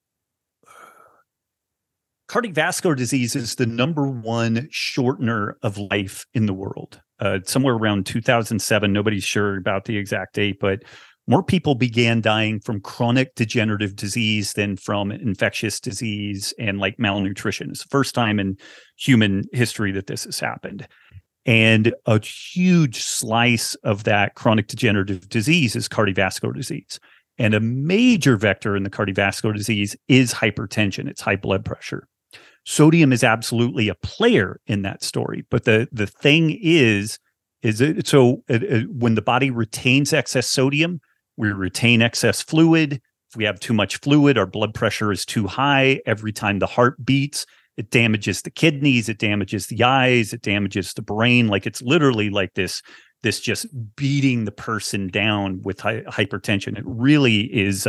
cardiovascular disease is the number one shortener of life in the world. Somewhere around 2007, nobody's sure about the exact date, but more people began dying from chronic degenerative disease than from infectious disease and like malnutrition. It's the first time in human history that this has happened. And a huge slice of that chronic degenerative disease is cardiovascular disease. And a major vector in the cardiovascular disease is hypertension. It's high blood pressure. Sodium is absolutely a player in that story. But the thing is when the body retains excess sodium, we retain excess fluid. If we have too much fluid, our blood pressure is too high. Every time the heart beats, It damages the kidneys, it damages the eyes, it damages the brain. Like it's literally like this just beating the person down with hypertension. It really is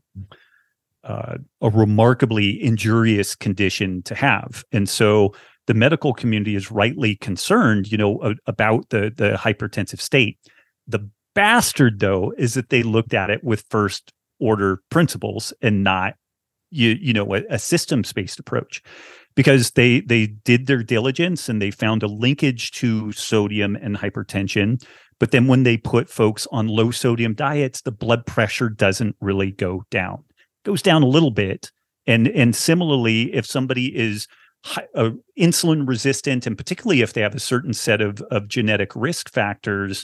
a remarkably injurious condition to have. And so the medical community is rightly concerned, about the hypertensive state. The bastard, though, is that they looked at it with first order principles and not, a systems-based approach, because they did their diligence and they found a linkage to sodium and hypertension. But then when they put folks on low sodium diets, the blood pressure doesn't really go down. It goes down a little bit. And similarly, if somebody is insulin resistant, and particularly if they have a certain set of genetic risk factors,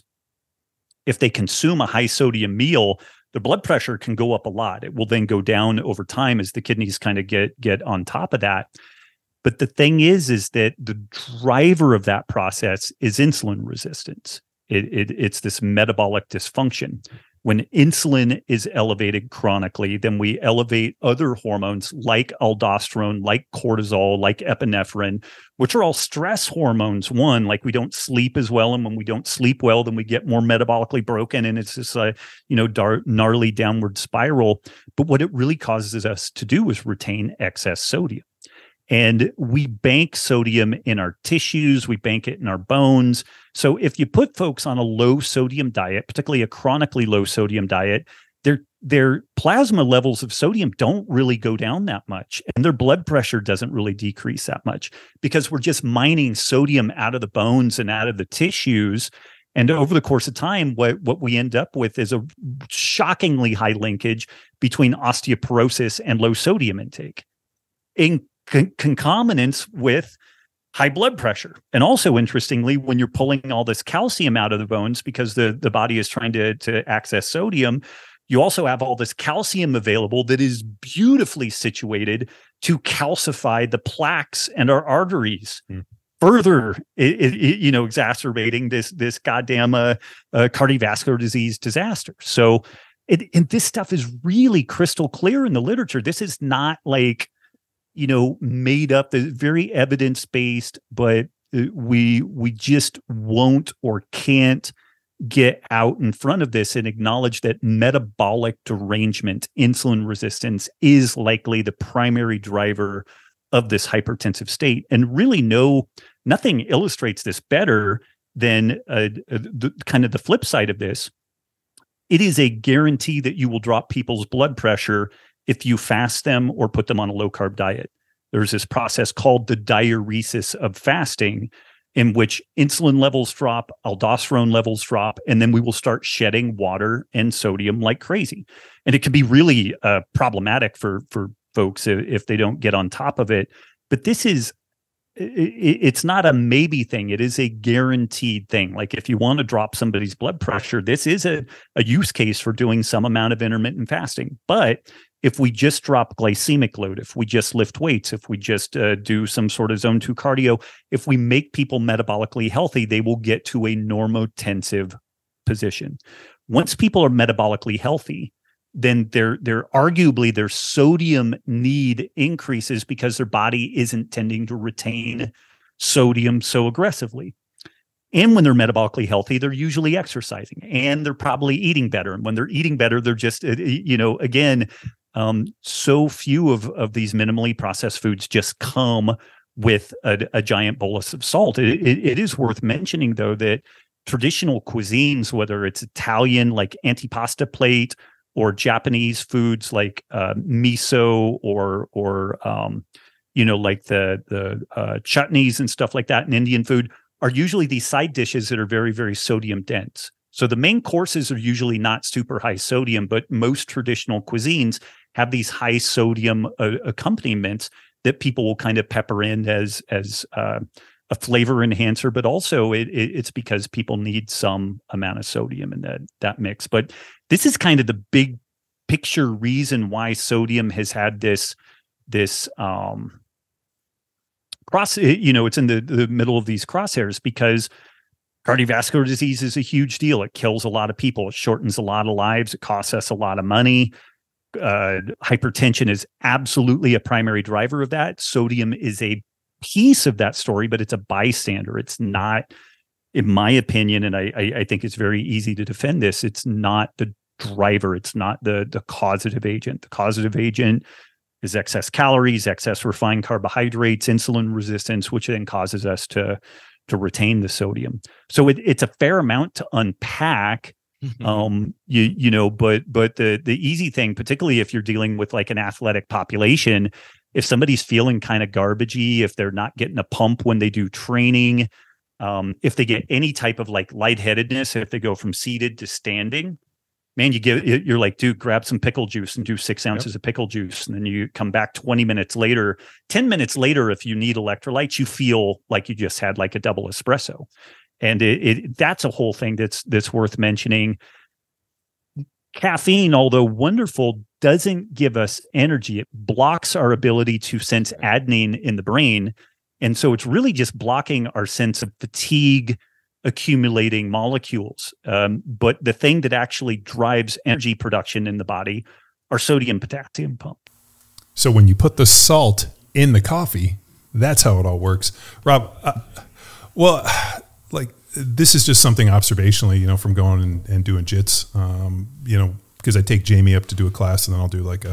if they consume a high sodium meal, the blood pressure can go up a lot. It will then go down over time as the kidneys kind of get on top of that. But the thing is that the driver of that process is insulin resistance. It's this metabolic dysfunction. When insulin is elevated chronically, then we elevate other hormones like aldosterone, like cortisol, like epinephrine, which are all stress hormones. One, like we don't sleep as well. And when we don't sleep well, then we get more metabolically broken. And it's this, gnarly downward spiral. But what it really causes us to do is retain excess sodium. And we bank sodium in our tissues, we bank it in our bones. So if you put folks on a low sodium diet, particularly a chronically low sodium diet, their plasma levels of sodium don't really go down that much. And their blood pressure doesn't really decrease that much, because we're just mining sodium out of the bones and out of the tissues. And over the course of time, what we end up with is a shockingly high linkage between osteoporosis and low sodium intake, in concomitants with high blood pressure. And also, interestingly, when you're pulling all this calcium out of the bones because the body is trying to access sodium, you also have all this calcium available that is beautifully situated to calcify the plaques and our arteries, further exacerbating this goddamn cardiovascular disease disaster. So and this stuff is really crystal clear in the literature. This is not like made up, very evidence-based, but we just won't or can't get out in front of this and acknowledge that metabolic derangement, insulin resistance, is likely the primary driver of this hypertensive state. And really nothing illustrates this better than the flip side of this. It is a guarantee that you will drop people's blood pressure if you fast them or put them on a low-carb diet. There's this process called the diuresis of fasting, in which insulin levels drop, aldosterone levels drop, and then we will start shedding water and sodium like crazy. And it can be really problematic for folks if they don't get on top of it. But it's not a maybe thing. It is a guaranteed thing. Like if you want to drop somebody's blood pressure, this is a use case for doing some amount of intermittent fasting. But if we just drop glycemic load, if we just lift weights, if we just do some sort of zone 2 cardio, if we make people metabolically healthy, they will get to a normotensive position. Once people are metabolically healthy, then their arguably their sodium need increases because their body isn't tending to retain sodium so aggressively. And when they're metabolically healthy, they're usually exercising and they're probably eating better. And when they're eating better, they're just, so few of these minimally processed foods just come with a giant bolus of salt. It is worth mentioning, though, that traditional cuisines, whether it's Italian, like antipasta plate, or Japanese foods like miso or like the chutneys and stuff like that in Indian food, are usually these side dishes that are very, very sodium dense. So the main courses are usually not super high sodium, but most traditional cuisines have these high sodium accompaniments that people will kind of pepper in as a flavor enhancer, but also it's because people need some amount of sodium in that mix. But this is kind of the big picture reason why sodium has had this cross, it's in the middle of these crosshairs, because cardiovascular disease is a huge deal. It kills a lot of people. It shortens a lot of lives. It costs us a lot of money. hypertension is absolutely a primary driver of that. Sodium is a piece of that story, but it's a bystander. It's not, in my opinion, and I think it's very easy to defend this, it's not the driver. It's not the causative agent. The causative agent is excess calories, excess refined carbohydrates, insulin resistance, which then causes us to retain the sodium. So it's a fair amount to unpack. But the easy thing, particularly if you're dealing with like an athletic population, if somebody's feeling kind of garbagey, if they're not getting a pump when they do training, if they get any type of like lightheadedness, if they go from seated to standing, man, you're like, dude, grab some pickle juice and do 6 ounces of pickle juice. And then you come back 20 minutes later, 10 minutes later, if you need electrolytes, you feel like you just had like a double espresso. And that's a whole thing that's worth mentioning. Caffeine, although wonderful, doesn't give us energy. It blocks our ability to sense adenine in the brain. And so it's really just blocking our sense of fatigue accumulating molecules. But the thing that actually drives energy production in the body are sodium potassium pump. So when you put the salt in the coffee, that's how it all works. Rob, this is just something observationally, from going and doing JITs, because I take Jamie up to do a class and then I'll do like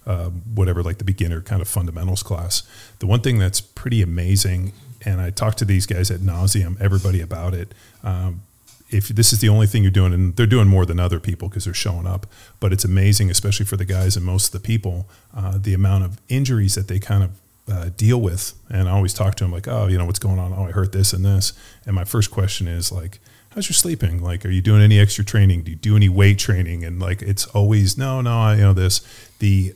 the beginner kind of fundamentals class. The one thing that's pretty amazing, and I talk to these guys ad nauseum, everybody about it. If this is the only thing you're doing, and they're doing more than other people because they're showing up, but it's amazing, especially for the guys and most of the people, the amount of injuries that they kind of deal with. And I always talk to them like, oh, what's going on? Oh, I hurt this and this. And my first question is like, how's your sleeping? Like, are you doing any extra training? Do you do any weight training? And like, it's always, no, this, the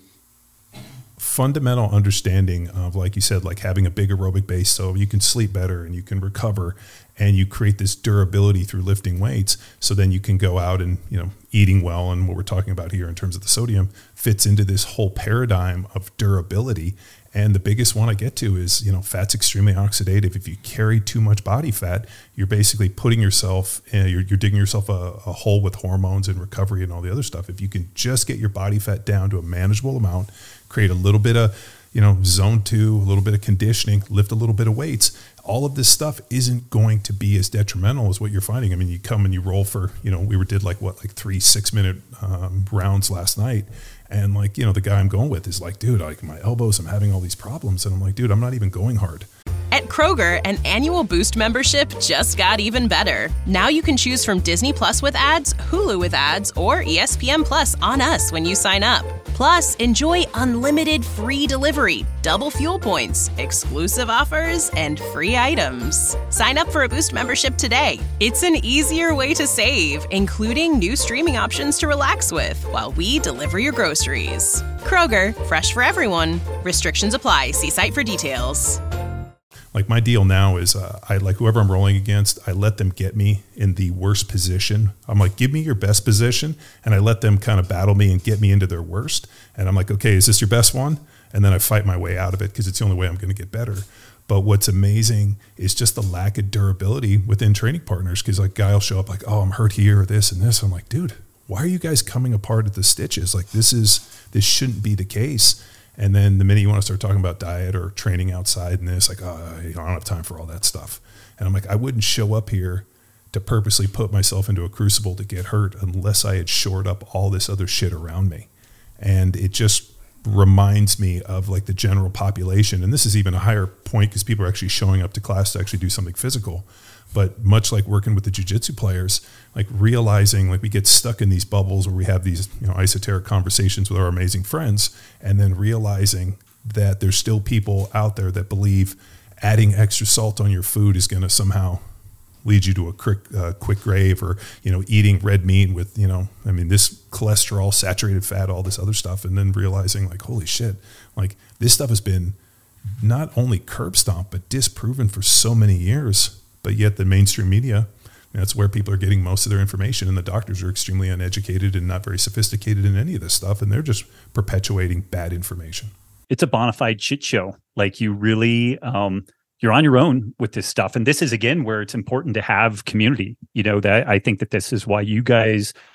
fundamental understanding of, like you said, like having a big aerobic base so you can sleep better and you can recover and you create this durability through lifting weights. So then you can go out and, eating well. And what we're talking about here in terms of the sodium fits into this whole paradigm of durability. And the biggest one I get to is, fat's extremely oxidative. If you carry too much body fat, you're basically putting yourself, you're digging yourself a hole with hormones and recovery and all the other stuff. If you can just get your body fat down to a manageable amount, create a little bit of, zone 2, a little bit of conditioning, lift a little bit of weights, all of this stuff isn't going to be as detrimental as what you're finding. I mean, you come and you roll for, we did 3 6-minute rounds last night. And the guy I'm going with is like, dude, like my elbows, I'm having all these problems. And I'm like, dude, I'm not even going hard. At Kroger, an annual Boost membership just got even better. Now you can choose from Disney Plus with ads, Hulu with ads, or ESPN Plus on us when you sign up. Plus, enjoy unlimited free delivery, double fuel points, exclusive offers, and free items. Sign up for a Boost membership today. It's an easier way to save, including new streaming options to relax with while we deliver your groceries. Kroger, fresh for everyone. Restrictions apply. See site for details. Like my deal now is I like whoever I'm rolling against, I let them get me in the worst position. I'm like, give me your best position. And I let them kind of battle me and get me into their worst. And I'm like, okay, is this your best one? And then I fight my way out of it because it's the only way I'm going to get better. But what's amazing is just the lack of durability within training partners. Because like guy will show up like, oh, I'm hurt here or this and this. I'm like, dude, why are you guys coming apart at the stitches? Like this shouldn't be the case. And then the minute you want to start talking about diet or training outside and this, like, oh, I don't have time for all that stuff. And I'm like, I wouldn't show up here to purposely put myself into a crucible to get hurt unless I had shored up all this other shit around me. And it just reminds me of like the general population. And this is even a higher point because people are actually showing up to class to actually do something physical. But much like working with the jiu-jitsu players, like realizing like we get stuck in these bubbles where we have these esoteric conversations with our amazing friends, and then realizing that there's still people out there that believe adding extra salt on your food is going to somehow lead you to a quick grave, or eating red meat with this cholesterol, saturated fat, all this other stuff, and then realizing like, holy shit, like this stuff has been not only curb stomped but disproven for so many years. But yet the mainstream media, that's where people are getting most of their information, and the doctors are extremely uneducated and not very sophisticated in any of this stuff, and they're just perpetuating bad information. It's a bona fide shit show. Like you really, you're on your own with this stuff. And this is, again, where it's important to have community. That I think that this is why you guys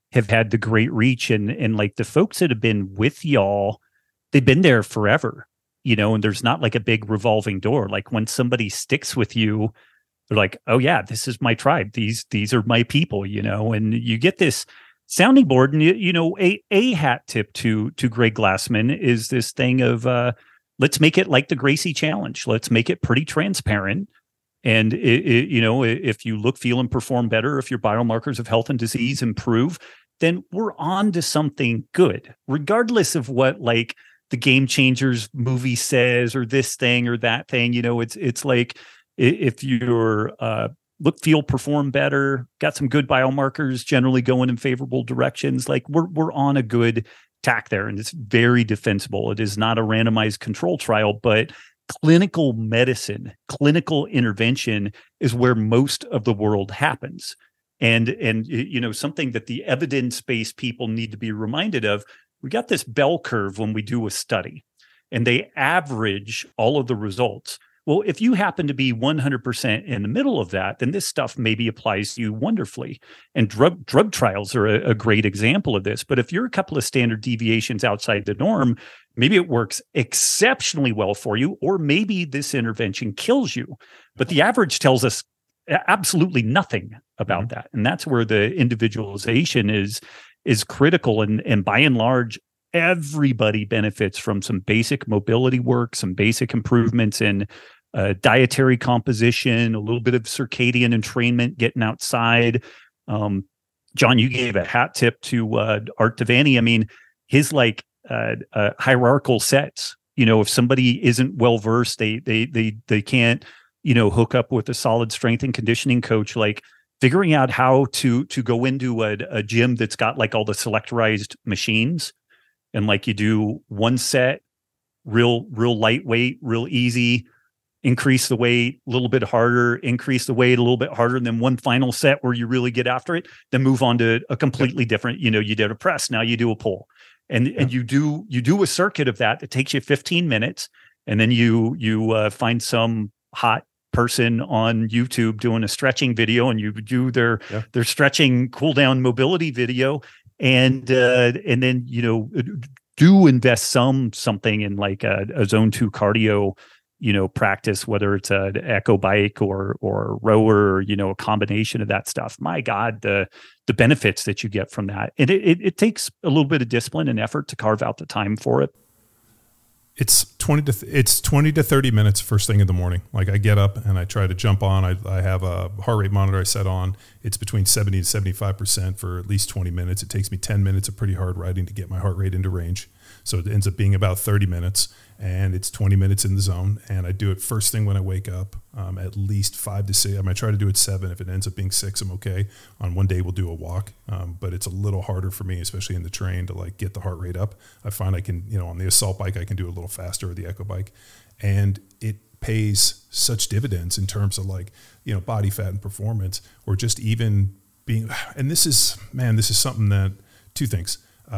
have had the great reach, and like the folks that have been with y'all, they've been there forever, and there's not like a big revolving door. Like when somebody sticks with you, they're like, oh yeah, this is my tribe. These are my people, and you get this sounding board. And a hat tip to Greg Glassman is this thing of let's make it like the Gracie Challenge. Let's make it pretty transparent. And if you look, feel, and perform better, if your biomarkers of health and disease improve, then we're on to something good, regardless of what like the Game Changers movie says or this thing or that thing. It's like if you're look, feel, perform better, got some good biomarkers generally going in favorable directions, like we're on a good tack there, and it's very defensible. It is not a randomized control trial, but clinical medicine, clinical intervention is where most of the world happens. And something that the evidence-based people need to be reminded of, we got this bell curve when we do a study, and they average all of the results. Well, if you happen to be 100% in the middle of that, then this stuff maybe applies to you wonderfully. And drug trials are a great example of this. But if you're a couple of standard deviations outside the norm, maybe it works exceptionally well for you, or maybe this intervention kills you. But the average tells us absolutely nothing about that. And that's where the individualization is critical. And by and large, everybody benefits from some basic mobility work, some basic improvements in dietary composition, a little bit of circadian entrainment, getting outside. John, you gave a hat tip to Art Devaney. I mean, his hierarchical sets. If somebody isn't well versed, they can't hook up with a solid strength and conditioning coach. Like figuring out how to go into a gym that's got like all the selectorized machines, and like you do one set, real lightweight, real easy, increase the weight a little bit harder, increase the weight a little bit harder, and then one final set where you really get after it, then move on to a completely different, you did a press, now you do a pull. And you do a circuit of that. It takes you 15 minutes, and then you find some hot person on YouTube doing a stretching video, and you do their stretching cool down mobility video, and then do invest something in like a zone 2 cardio practice, whether it's an echo bike or rower, or a combination of that stuff. My God, the benefits that you get from that. And it takes a little bit of discipline and effort to carve out the time for it. It's 20 to 30 minutes first thing in the morning. Like I get up and I try to jump on. I have a heart rate monitor I set on. It's between 70 and 75% for at least 20 minutes. It takes me 10 minutes of pretty hard riding to get my heart rate into range. So it ends up being about 30 minutes, and it's 20 minutes in the zone. And I do it first thing when I wake up, at least 5 to 6. I might try to do it 7. If it ends up being 6, I'm okay. On one day we'll do a walk, but it's a little harder for me, especially in the train, to like get the heart rate up. I find I can, on the assault bike, I can do it a little faster, or the echo bike, and it pays such dividends in terms of like, body fat and performance, or just even being, and this is something that, two things.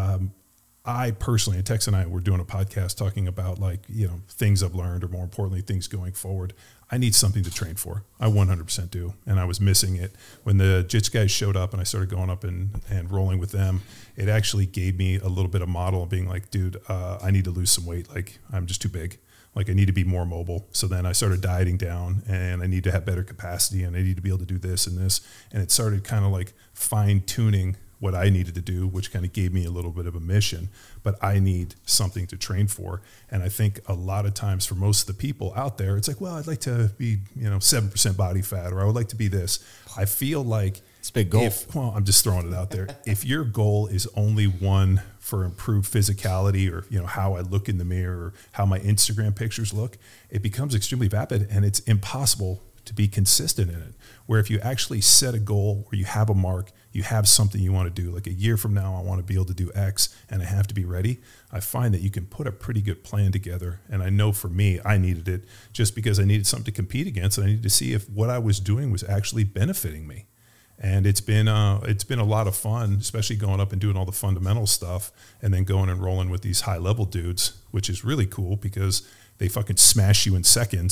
I personally, and Tex and I were doing a podcast talking about like, things I've learned, or more importantly, things going forward. I need something to train for. I 100% do. And I was missing it. When the Jits guys showed up and I started going up and rolling with them, it actually gave me a little bit of model of being like, dude, I need to lose some weight. Like I'm just too big. Like I need to be more mobile. So then I started dieting down, and I need to have better capacity, and I need to be able to do this and this. And it started kind of like fine tuning what I needed to do, which kind of gave me a little bit of a mission, but I need something to train for. And I think a lot of times for most of the people out there, it's like, well, I'd like to be, 7% body fat, or I would like to be this. I feel like it's a big goal. I'm just throwing it out there. If your goal is only one for improved physicality, or, how I look in the mirror, or how my Instagram pictures look, it becomes extremely vapid, and it's impossible to be consistent in it. Where if you actually set a goal, where you have a mark, you have something you want to do, like a year from now, I want to be able to do X and I have to be ready. I find that you can put a pretty good plan together. And I know for me, I needed it just because I needed something to compete against, and I needed to see if what I was doing was actually benefiting me. And it's been a lot of fun, especially going up and doing all the fundamental stuff, and then going and rolling with these high level dudes, which is really cool because they fucking smash you in seconds.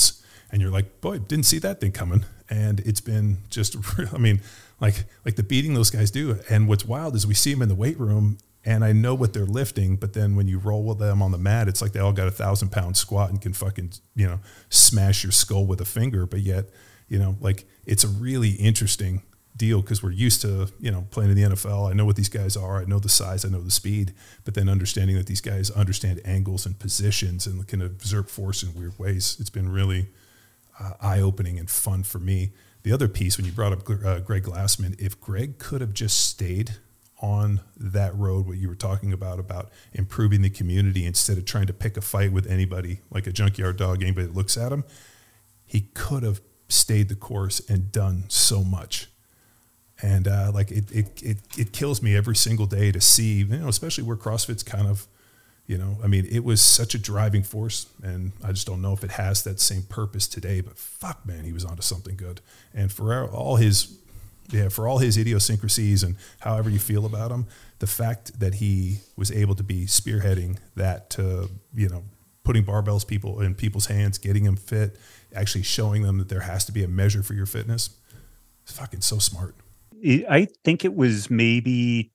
and you're like, boy, didn't see that thing coming. And it's been just, I mean, like the beating those guys do. And what's wild is we see them in the weight room, and I know what they're lifting, but then when you roll with them on the mat, it's like they all got 1,000-pound squat and can fucking, smash your skull with a finger. But yet, like, it's a really interesting deal because we're used to, playing in the NFL. I know what these guys are. I know the size. I know the speed. But then understanding that these guys understand angles and positions and can exert force in weird ways, it's been really eye-opening and fun for me. The other piece, when you brought up Greg Glassman, if Greg could have just stayed on that road, what you were talking about improving the community instead of trying to pick a fight with anybody, like a junkyard dog, anybody that looks at him, he could have stayed the course and done so much. And it kills me every single day to see, especially where CrossFit's kind of, it was such a driving force, and I just don't know if it has that same purpose today, but fuck, man, he was onto something good. And for all his idiosyncrasies and however you feel about him, the fact that he was able to be spearheading that to, putting barbells in people's hands, getting them fit, actually showing them that there has to be a measure for your fitness, it's fucking so smart. I think it was maybe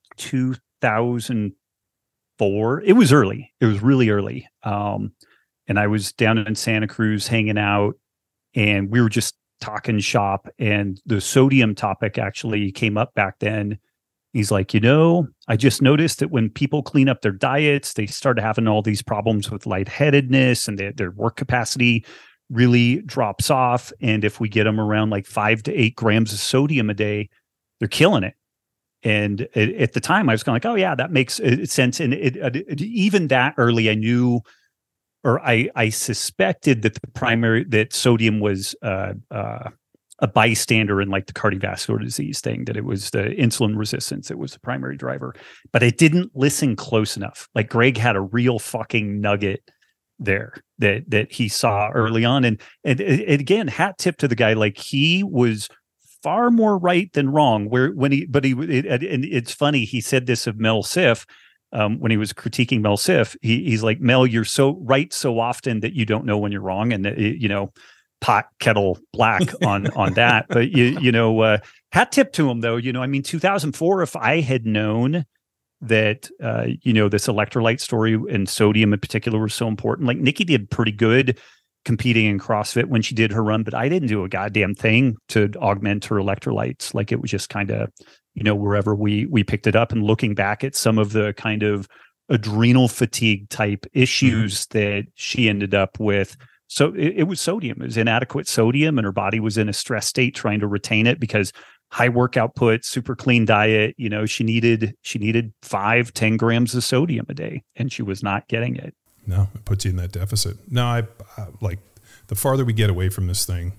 2004. It was early. It was really early. And I was down in Santa Cruz hanging out, and we were just talking shop, and the sodium topic actually came up back then. He's like, I just noticed that when people clean up their diets, they start having all these problems with lightheadedness, and their work capacity really drops off. And if we get them around like 5 to 8 grams of sodium a day, they're killing it. And at the time I was kind of like, oh yeah, that makes sense. And even that early, I knew, or I suspected that sodium was a bystander in like the cardiovascular disease thing, that it was the insulin resistance that was the primary driver, but I didn't listen close enough. Like Greg had a real fucking nugget there that he saw early on. And again, hat tip to the guy. Like, he was far more right than wrong. And it's funny, he said this of Mel Siff, when he was critiquing Mel Siff, he's like, Mel, you're so right so often that you don't know when you're wrong. And pot kettle black on that. But hat tip to him though. 2004, if I had known that this electrolyte story and sodium in particular was so important, like Nikki did pretty good competing in CrossFit when she did her run, but I didn't do a goddamn thing to augment her electrolytes. Like, it was just kind of, wherever we picked it up. And looking back at some of the kind of adrenal fatigue type issues that she ended up with. So it was sodium. It was inadequate sodium, and her body was in a stress state trying to retain it because high work output, super clean diet. She needed 5-10 grams of sodium a day, and she was not getting it. No, it puts you in that deficit. No, I like the farther we get away from this thing,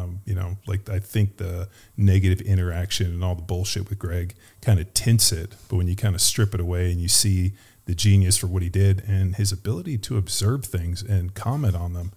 I think the negative interaction and all the bullshit with Greg kind of tints it. But when you kind of strip it away and you see the genius for what he did and his ability to observe things and comment on them,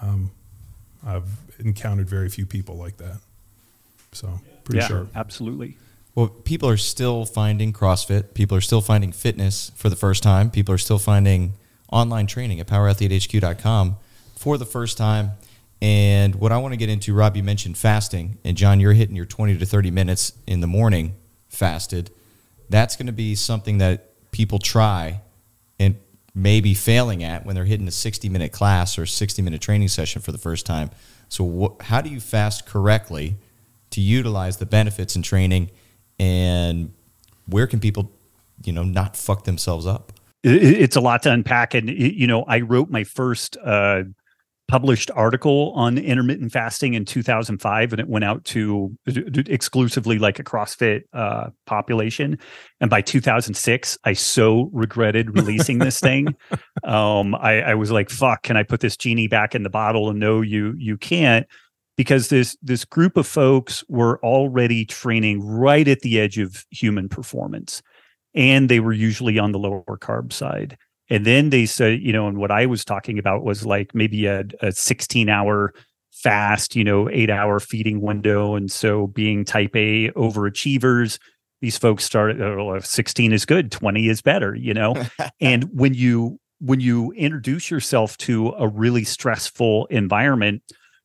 I've encountered very few people like that. So pretty sharp. Absolutely. Well, people are still finding CrossFit. People are still finding fitness for the first time. People are still finding online training at powerathletehq.com for the first time. And what I want to get into, Rob, you mentioned fasting, and John, you're hitting your 20 to 30 minutes in the morning fasted. That's going to be something that people try and maybe failing at when they're hitting a 60-minute class or 60-minute training session for the first time. So how do you fast correctly to utilize the benefits in training, and where can people, not fuck themselves up? It's a lot to unpack. And, I wrote my first published article on intermittent fasting in 2005, and it went out to exclusively like a CrossFit population. And by 2006, I so regretted releasing this thing. I was like, fuck, can I put this genie back in the bottle? And no, you can't, because this group of folks were already training right at the edge of human performance. And they were usually on the lower carb side. And then they said, and what I was talking about was like maybe a 16-hour fast, 8-hour feeding window. And so being type A overachievers, these folks started, 16 is good, 20 is better, And when you introduce yourself to a really stressful environment,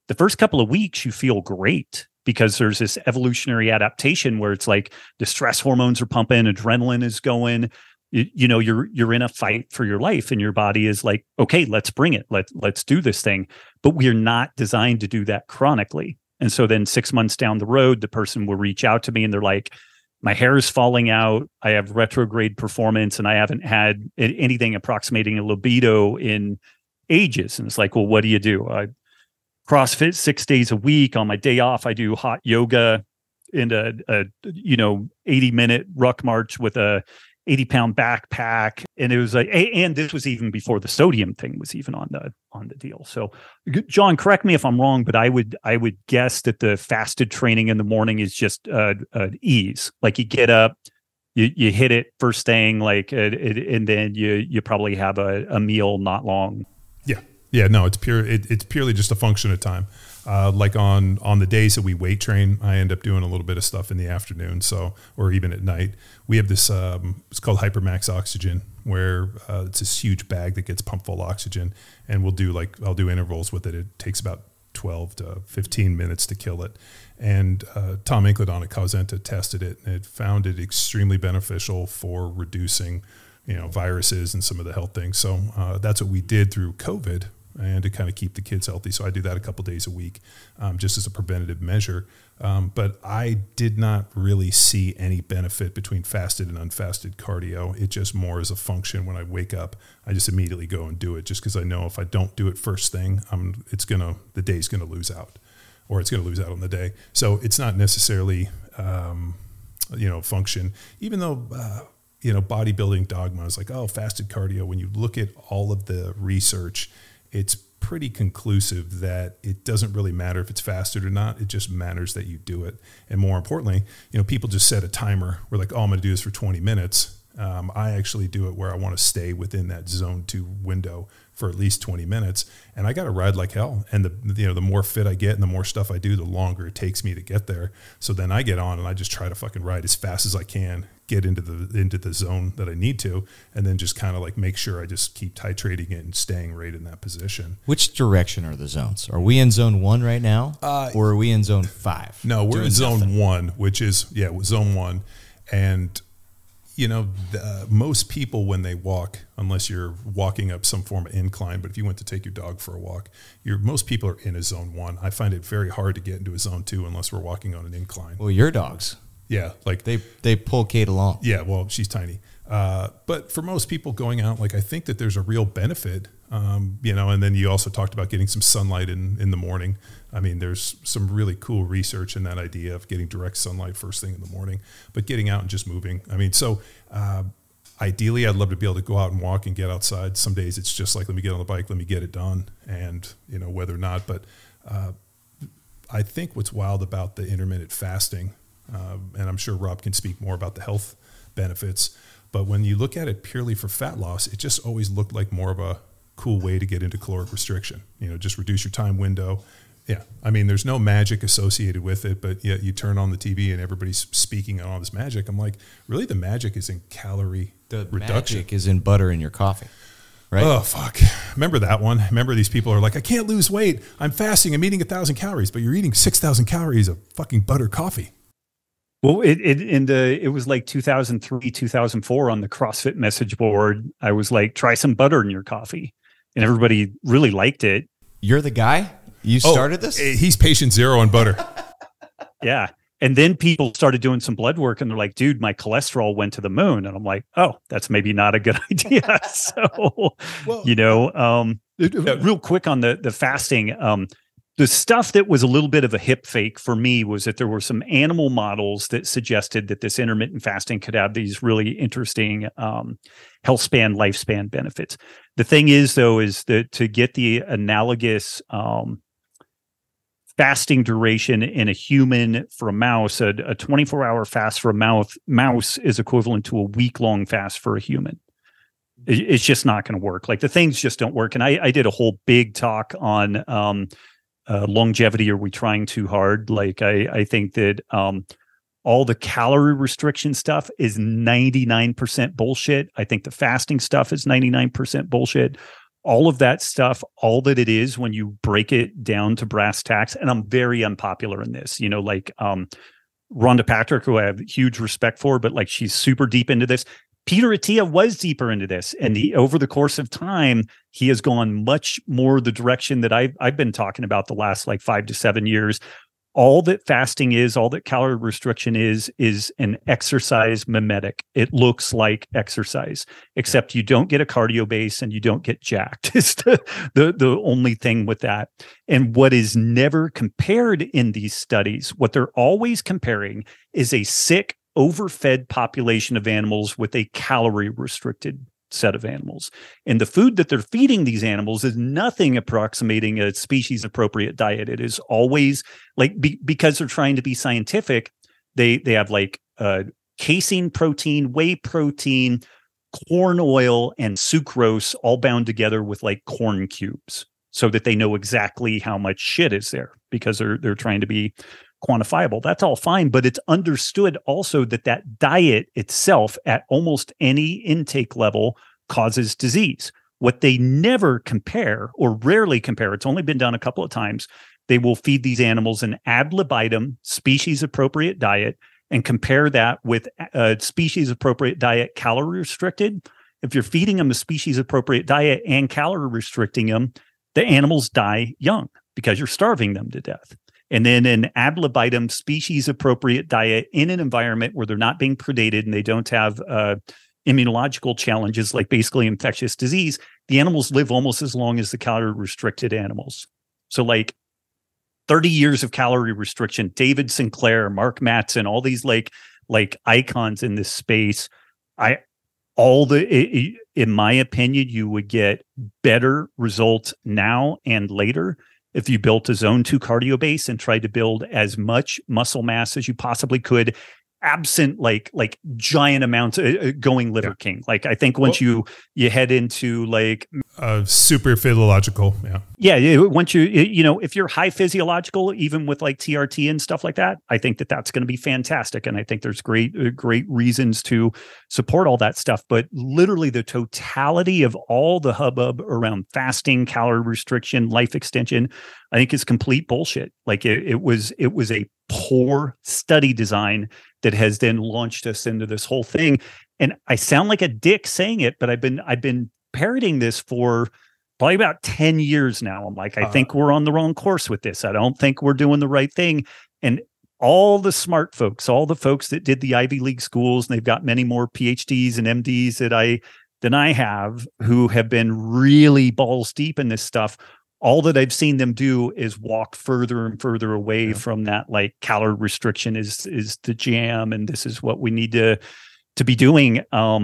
the first couple of weeks you feel great because there's this evolutionary adaptation where it's like the stress hormones are pumping, adrenaline is going, you're in a fight for your life, and your body is like, okay, let's bring it. Let's do this thing. But we're not designed to do that chronically. And so then 6 months down the road, the person will reach out to me and they're like, my hair is falling out. I have retrograde performance and I haven't had anything approximating a libido in ages. And it's like, well, what do you do? I CrossFit 6 days a week. On my day off, I do hot yoga in a 80-minute ruck march with a 80-pound backpack. And it was like, and this was even before the sodium thing was even on the deal. So John, correct me if I'm wrong, but I would guess that the fasted training in the morning is just ease. Like you get up, you hit it first thing, like, and then you probably have a meal not long. Yeah, no, it's purely just a function of time. Like on the days that we weight train, I end up doing a little bit of stuff in the afternoon, or even at night. We have this, it's called Hypermax Oxygen, where it's this huge bag that gets pumped full of oxygen, and I'll do intervals with it. It takes about 12 to 15 minutes to kill it. And Tom Incledon at Causenta tested it, and it found it extremely beneficial for reducing, viruses and some of the health things. So that's what we did through COVID, and to kind of keep the kids healthy. So I do that a couple days a week, just as a preventative measure. But I did not really see any benefit between fasted and unfasted cardio. It just more as a function. When I wake up, I just immediately go and do it, just because I know if I don't do it first thing, the day's gonna lose out, or it's gonna lose out on the day. So it's not necessarily, function, even though, bodybuilding dogma is like, oh, fasted cardio. When you look at all of the research, it's pretty conclusive that it doesn't really matter if it's fasted or not. It just matters that you do it. And more importantly, people just set a timer. We're like, oh, I'm going to do this for 20 minutes. I actually do it where I want to stay within that zone 2 window for at least 20 minutes. And I got to ride like hell. And the more fit I get and the more stuff I do, the longer it takes me to get there. So then I get on and I just try to fucking ride as fast as I can, get into the zone that I need to, and then just kind of like make sure I just keep titrating it and staying right in that position. Which direction are the zones? Are we in zone 1 right now, or are we in zone 5? No, we're in zone 1, which is zone 1. And most people, when they walk, unless you're walking up some form of incline, but if you went to take your dog for a walk, most people are in a zone 1. I find it very hard to get into a zone 2 unless we're walking on an incline. Well, your dogs. Yeah, like they pull Kate along. Yeah, well, she's tiny. But for most people going out, like I think that there's a real benefit, and then you also talked about getting some sunlight in the morning. I mean, there's some really cool research in that idea of getting direct sunlight first thing in the morning, but getting out and just moving. I mean, so ideally I'd love to be able to go out and walk and get outside. Some days it's just like, let me get on the bike, let me get it done, and whether or not. But I think what's wild about the intermittent fasting, and I'm sure Rob can speak more about the health benefits, but when you look at it purely for fat loss, it just always looked like more of a cool way to get into caloric restriction. Just reduce your time window. Yeah, I mean, there's no magic associated with it, but yet you turn on the TV and everybody's speaking on all this magic. I'm like, really, the magic is in calorie reduction. Magic is in butter in your coffee, right? Oh, fuck. Remember that one? Remember these people are like, I can't lose weight. I'm fasting. I'm eating 1,000 calories, but you're eating 6,000 calories of fucking butter coffee. Well, it was like 2003, 2004 on the CrossFit message board. I was like, try some butter in your coffee, and everybody really liked it. You're the guy? You started this? He's patient zero on butter. Yeah. And then people started doing some blood work and they're like, dude, my cholesterol went to the moon. And I'm like, oh, that's maybe not a good idea. So, real quick on the fasting, the stuff that was a little bit of a hip fake for me was that there were some animal models that suggested that this intermittent fasting could have these really interesting health span, lifespan benefits. The thing is, though, is that to get the analogous fasting duration in a human for a mouse, a 24-hour fast for a mouse is equivalent to a week-long fast for a human. It's just not going to work. Like the things just don't work. And I did a whole big talk on longevity. Are we trying too hard? Like I think that all the calorie restriction stuff is 99% bullshit. I think the fasting stuff is 99% bullshit. all of that stuff, all that it is when you break it down to brass tacks, and I'm very unpopular in this, like Rhonda Patrick, who I have huge respect for, but like she's super deep into this. Peter Attia was deeper into this, and over the course of time, he has gone much more the direction that I've been talking about the last like 5 to 7 years. All that fasting is, all that calorie restriction is an exercise mimetic. It looks like exercise, except you don't get a cardio base and you don't get jacked. It's the only thing with that. And what is never compared in these studies, what they're always comparing is a sick, overfed population of animals with a calorie restricted set of animals. And the food that they're feeding these animals is nothing approximating a species appropriate diet. It is always like, because they're trying to be scientific, they have like casein protein, whey protein, corn oil, and sucrose all bound together with like corn cubes, so that they know exactly how much shit is there, because they're trying to be quantifiable. That's all fine, but it's understood also that diet itself at almost any intake level causes disease. What they never compare, or rarely compare, it's only been done a couple of times, they will feed these animals an ad libitum species appropriate diet and compare that with a species appropriate diet calorie restricted. If you're feeding them a species appropriate diet and calorie restricting them, the animals die young because you're starving them to death. And then an ad libitum species appropriate diet in an environment where they're not being predated and they don't have immunological challenges like basically infectious disease, the animals live almost as long as the calorie restricted animals. So like 30 years of calorie restriction, David Sinclair, Mark Mattson, all these like icons in this space. In my opinion, you would get better results now and later if you built a zone 2 cardio base and tried to build as much muscle mass as you possibly could, absent like giant amounts going Liver King. Like I think once you head into like super physiological, once if you're high physiological, even with like TRT and stuff like that, I think that's going to be fantastic, and I think there's great reasons to support all that stuff. But literally, the totality of all the hubbub around fasting, calorie restriction, life extension, I think is complete bullshit. Like it was a poor study design that has then launched us into this whole thing. And I sound like a dick saying it, but I've been parroting this for probably about 10 years now. I'm like, I think we're on the wrong course with this. I don't think we're doing the right thing. And all the smart folks, all the folks that did the Ivy League schools, and they've got many more PhDs and MDs than I have, who have been really balls deep in this stuff. All that I've seen them do is walk further and further away from that, like calorie restriction is the jam, and this is what we need to be doing.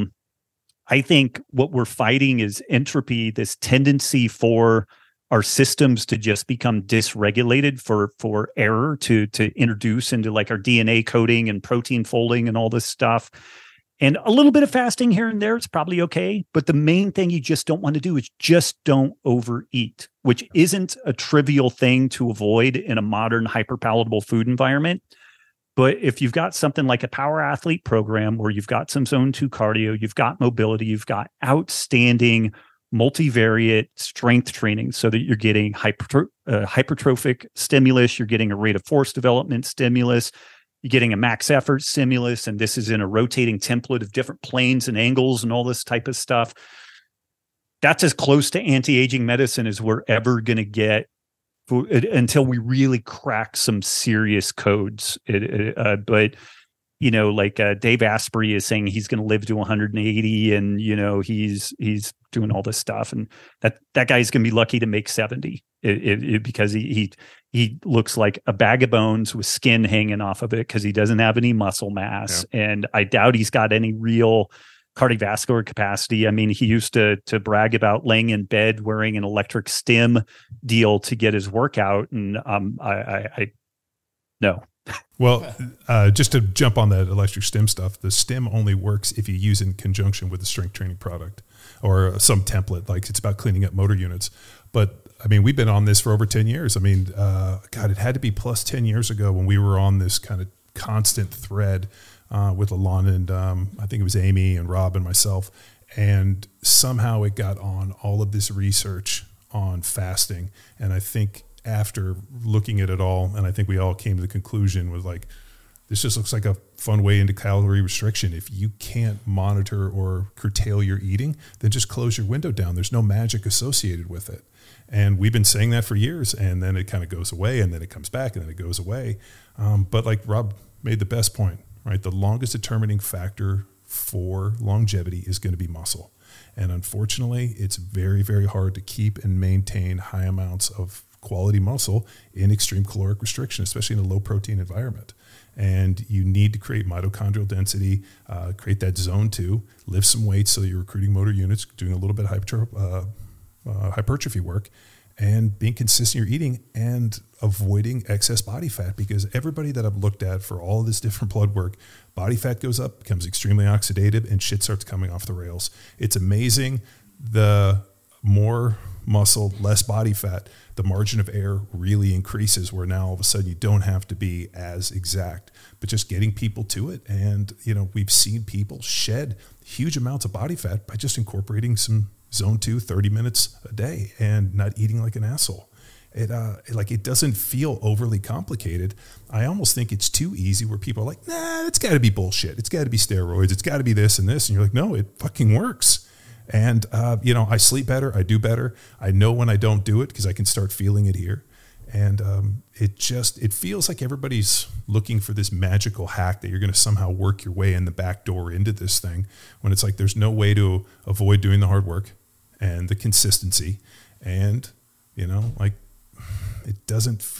I think what we're fighting is entropy, this tendency for our systems to just become dysregulated, for error to introduce into like our DNA coding and protein folding and all this stuff. And a little bit of fasting here and there, it's probably okay. But the main thing you just don't want to do is just don't overeat, which isn't a trivial thing to avoid in a modern hyperpalatable food environment. But if you've got something like a power athlete program where you've got some zone 2 cardio, you've got mobility, you've got outstanding multivariate strength training so that you're getting hypertrophic stimulus, you're getting a rate of force development stimulus, you're getting a max effort stimulus, and this is in a rotating template of different planes and angles and all this type of stuff. That's as close to anti-aging medicine as we're ever going to get until we really crack some serious codes. But Dave Asprey is saying he's going to live to 180, and he's doing all this stuff, and that guy's going to be lucky to make 70 because he looks like a bag of bones with skin hanging off of it because he doesn't have any muscle mass, and I doubt he's got any real cardiovascular capacity. I mean, he used to brag about laying in bed wearing an electric stim deal to get his workout, and I no. Well, just to jump on that electric stim stuff, the stim only works if you use it in conjunction with a strength training product or some template, like it's about cleaning up motor units. But I mean, we've been on this for over 10 years. I mean, it had to be plus 10 years ago when we were on this kind of constant thread with Alana and I think it was Amy and Rob and myself. And somehow it got on all of this research on fasting. And I think after looking at it all, and I think we all came to the conclusion with like, this just looks like a fun way into calorie restriction. If you can't monitor or curtail your eating, then just close your window down. There's no magic associated with it. And we've been saying that for years, and then it kind of goes away, and then it comes back, and then it goes away. But like Rob made the best point, right? The longest determining factor for longevity is going to be muscle. And unfortunately, it's very, very hard to keep and maintain high amounts of quality muscle in extreme caloric restriction, especially in a low protein environment. And you need to create mitochondrial density, create that zone 2, lift some weights so that you're recruiting motor units, doing a little bit of hypertrophy work, and being consistent in your eating and avoiding excess body fat. Because everybody that I've looked at for all of this different blood work, body fat goes up, becomes extremely oxidative, and shit starts coming off the rails. It's amazing. The more muscle, less body fat, the margin of error really increases, where now all of a sudden you don't have to be as exact, but just getting people to it. And, we've seen people shed huge amounts of body fat by just incorporating some zone 2, 30 minutes a day and not eating like an asshole. It doesn't feel overly complicated. I almost think it's too easy, where people are like, nah, it's got to be bullshit. It's got to be steroids. It's got to be this and this. And you're like, no, it fucking works. And, I sleep better. I do better. I know when I don't do it because I can start feeling it here. And it feels like everybody's looking for this magical hack that you're going to somehow work your way in the back door into this thing, when it's like there's no way to avoid doing the hard work and the consistency. And, it doesn't,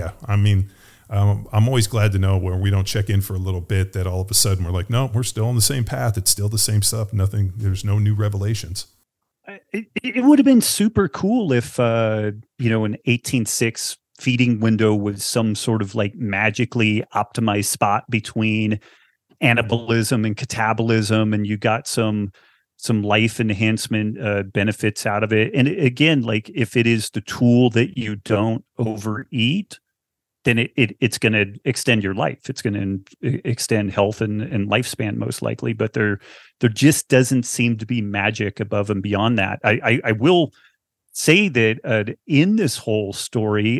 I'm always glad to know when we don't check in for a little bit that all of a sudden we're like, no, we're still on the same path. It's still the same stuff. There's no new revelations. It would have been super cool if, an 18-6 feeding window was some sort of like magically optimized spot between anabolism and catabolism, and you got some life enhancement benefits out of it. And again, like if it is the tool that you don't overeat, then it's going to extend your life. It's going to extend health and lifespan most likely. But there just doesn't seem to be magic above and beyond that. I will say that in this whole story,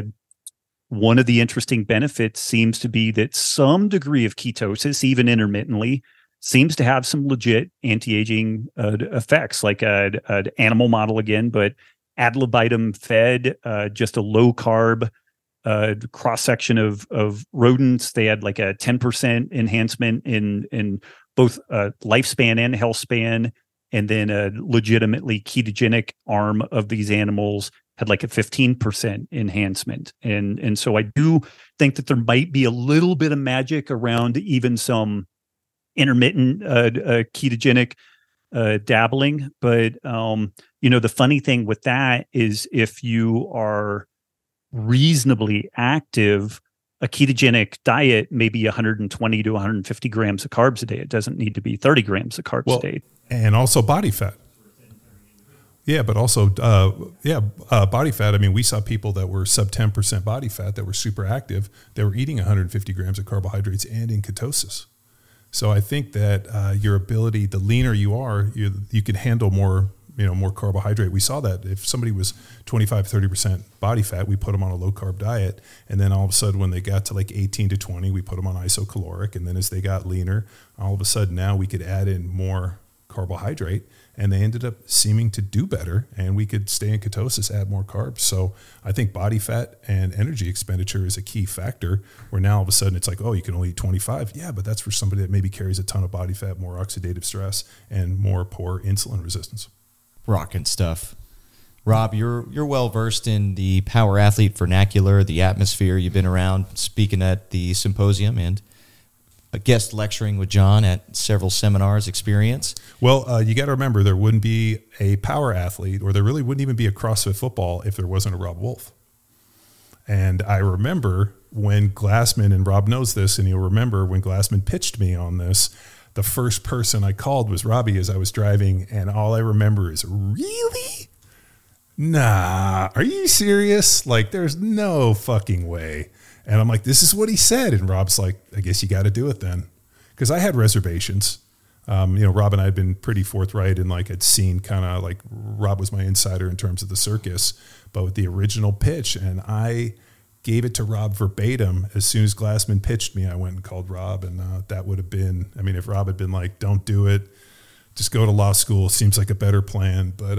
one of the interesting benefits seems to be that some degree of ketosis, even intermittently, seems to have some legit anti-aging effects, like an animal model again, but adlovitum fed, just a low carb cross section of rodents. They had like a 10% enhancement in both lifespan and health span, and then a legitimately ketogenic arm of these animals had like a 15% enhancement. And so I do think that there might be a little bit of magic around even some intermittent ketogenic dabbling. But the funny thing with that is, if you are reasonably active, a ketogenic diet may be 120 to 150 grams of carbs a day. It doesn't need to be 30 grams of carbs a day. And also body fat. Yeah, but also, body fat. I mean, we saw people that were sub 10% body fat that were super active, that were eating 150 grams of carbohydrates and in ketosis. So I think that your ability, the leaner you are, you can handle more carbohydrate. We saw that if somebody was 25, 30% body fat, we put them on a low carb diet. And then all of a sudden, when they got to like 18 to 20, we put them on isocaloric. And then as they got leaner, all of a sudden now we could add in more carbohydrate, and they ended up seeming to do better, and we could stay in ketosis, add more carbs. So I think body fat and energy expenditure is a key factor, where now all of a sudden it's like, oh, you can only eat 25. Yeah, but that's for somebody that maybe carries a ton of body fat, more oxidative stress, and more poor insulin resistance. Rocking stuff. Rob, you're well versed in the power athlete vernacular, the atmosphere. You've been around speaking at the symposium and a guest lecturing with John at several seminars experience. Well, you got to remember, there wouldn't be a power athlete, or there really wouldn't even be a CrossFit football if there wasn't a Rob Wolf. And I remember when Glassman, and Rob knows this, and he'll remember when Glassman pitched me on this, the first person I called was Robbie as I was driving, and all I remember is, really? Nah, are you serious? Like, there's no fucking way. And I'm like, this is what he said. And Rob's like, I guess you got to do it then. because I had reservations. Rob and I had been pretty forthright and like had seen kind of like Rob was my insider in terms of the circus, but with the original pitch, and I gave it to Rob verbatim. As soon as Glassman pitched me, I went and called Rob, and that would have been, I mean, if Rob had been like, don't do it, just go to law school, seems like a better plan. But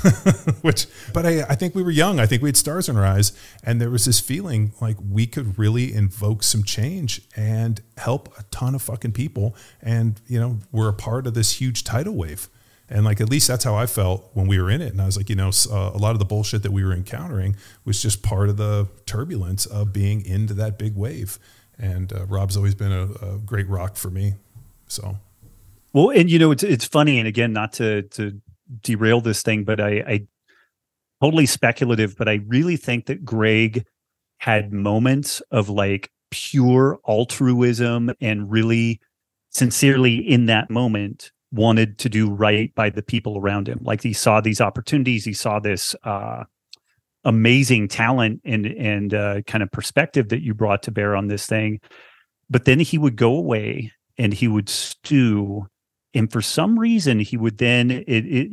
I think we were young. I think we had stars in our eyes. And there was this feeling like we could really invoke some change and help a ton of fucking people. And, we're a part of this huge tidal wave. And like, at least that's how I felt when we were in it. And I was like, a lot of the bullshit that we were encountering was just part of the turbulence of being into that big wave. And Rob's always been a great rock for me. So. Well, and it's funny, and again, not to derail this thing, but I totally speculative, but I really think that Greg had moments of like pure altruism and really sincerely in that moment wanted to do right by the people around him. Like he saw these opportunities, he saw this amazing talent and kind of perspective that you brought to bear on this thing. But then he would go away and he would stew. And for some reason, he would then,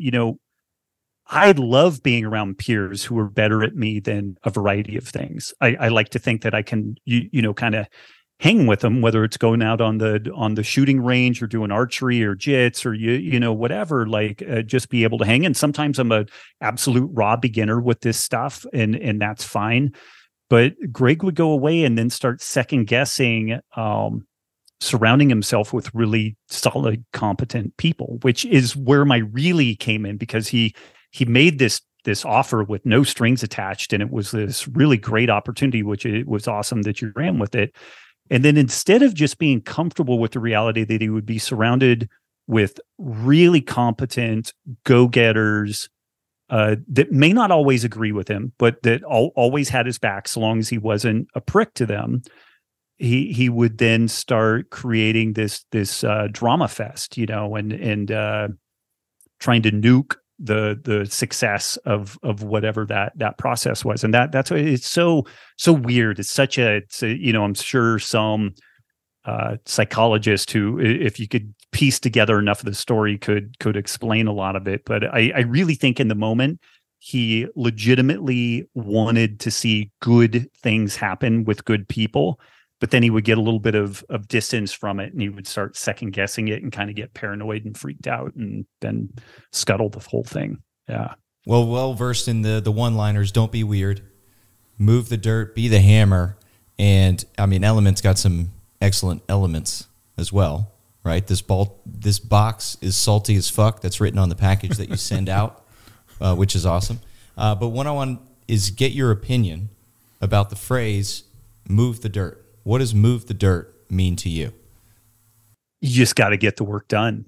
I love being around peers who are better at me than a variety of things. I like to think that I can, kind of hang with them, whether it's going out on the shooting range or doing archery or jits or, whatever, just be able to hang. And sometimes I'm a absolute raw beginner with this stuff and that's fine. But Greg would go away and then start second guessing, surrounding himself with really solid, competent people, which is where my really came in, because he made this offer with no strings attached, and it was this really great opportunity, which it was awesome that you ran with it. And then instead of just being comfortable with the reality that he would be surrounded with really competent go-getters that may not always agree with him, but that always had his back so long as he wasn't a prick to them, he would then start creating this drama fest, and trying to nuke the success of whatever that process was. And that's why it's so weird. It's I'm sure some psychologist who, if you could piece together enough of the story, could explain a lot of it. But I really think in the moment, he legitimately wanted to see good things happen with good people. But then he would get a little bit of distance from it, and he would start second guessing it and kind of get paranoid and freaked out and then scuttle the whole thing. Yeah. Well versed in the one-liners. Don't be weird. Move the dirt. Be the hammer. And I mean, Element's got some excellent elements as well, right? This box is salty as fuck. That's written on the package that you send out, which is awesome. But what I want is get your opinion about the phrase "move the dirt." What does move the dirt mean to you? You just got to get the work done.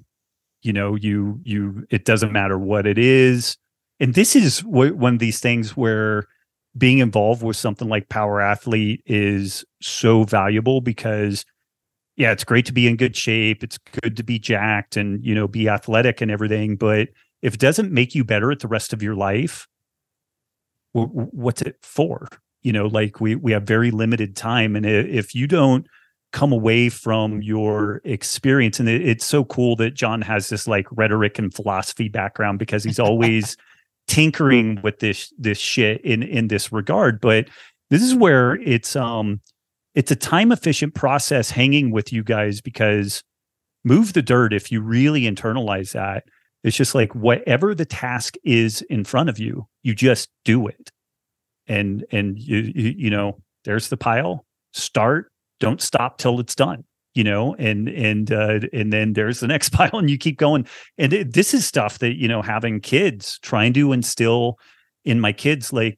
It doesn't matter what it is. And this is one of these things where being involved with something like Power Athlete is so valuable, because it's great to be in good shape. It's good to be jacked and, be athletic and everything. But if it doesn't make you better at the rest of your life, what's it for? We have very limited time. And if you don't come away from your experience, and it's so cool that John has this like rhetoric and philosophy background, because he's always tinkering with this shit in this regard. But this is where it's a time efficient process hanging with you guys, because move the dirt, if you really internalize that, it's just like whatever the task is in front of you, you just do it. And you there's the pile. Start, don't stop till it's done. And then there's the next pile, and you keep going. And this is stuff that having kids, trying to instill in my kids, like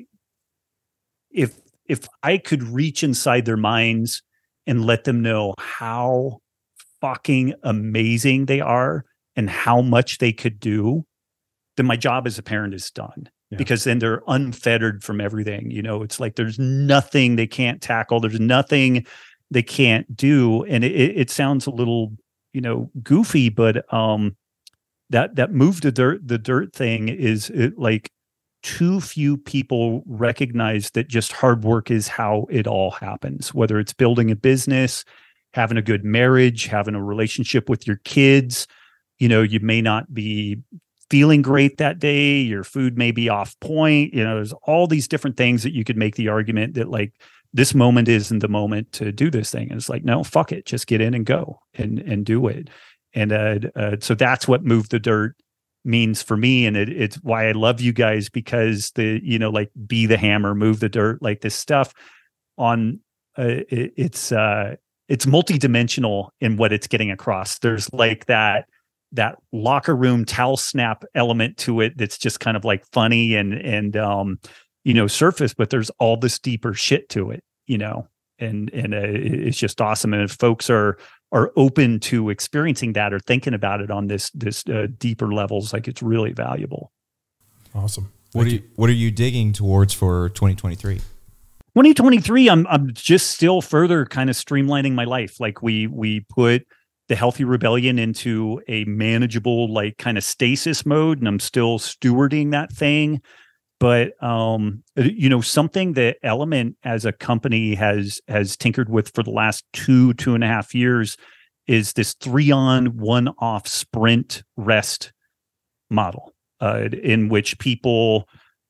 if I could reach inside their minds and let them know how fucking amazing they are and how much they could do, then my job as a parent is done. Yeah. Because then they're unfettered from everything. It's like there's nothing they can't tackle. There's nothing they can't do. And it sounds a little, goofy, but that move to the dirt thing is like too few people recognize that just hard work is how it all happens, whether it's building a business, having a good marriage, having a relationship with your kids. You may not be feeling great that day. Your food may be off point. There's all these different things that you could make the argument that like this moment isn't the moment to do this thing. And it's like, no, fuck it. Just get in and go and do it. And so that's what Move the Dirt means for me. And it's why I love you guys, because like be the hammer, move the dirt, like this stuff on it's multidimensional in what it's getting across. There's like that locker room towel snap element to it that's just kind of like funny and surface, but there's all this deeper shit to it, and it's just awesome. And if folks are open to experiencing that or thinking about it on this deeper levels, like it's really valuable. Awesome. What are you digging towards for 2023? 2023, I'm just still further kind of streamlining my life. Like we put the Healthy Rebellion into a manageable, like kind of stasis mode, and I'm still stewarding that thing. But something that Element as a company has tinkered with for the last 2.5 years is this 3-on, 1-off sprint rest model, in which people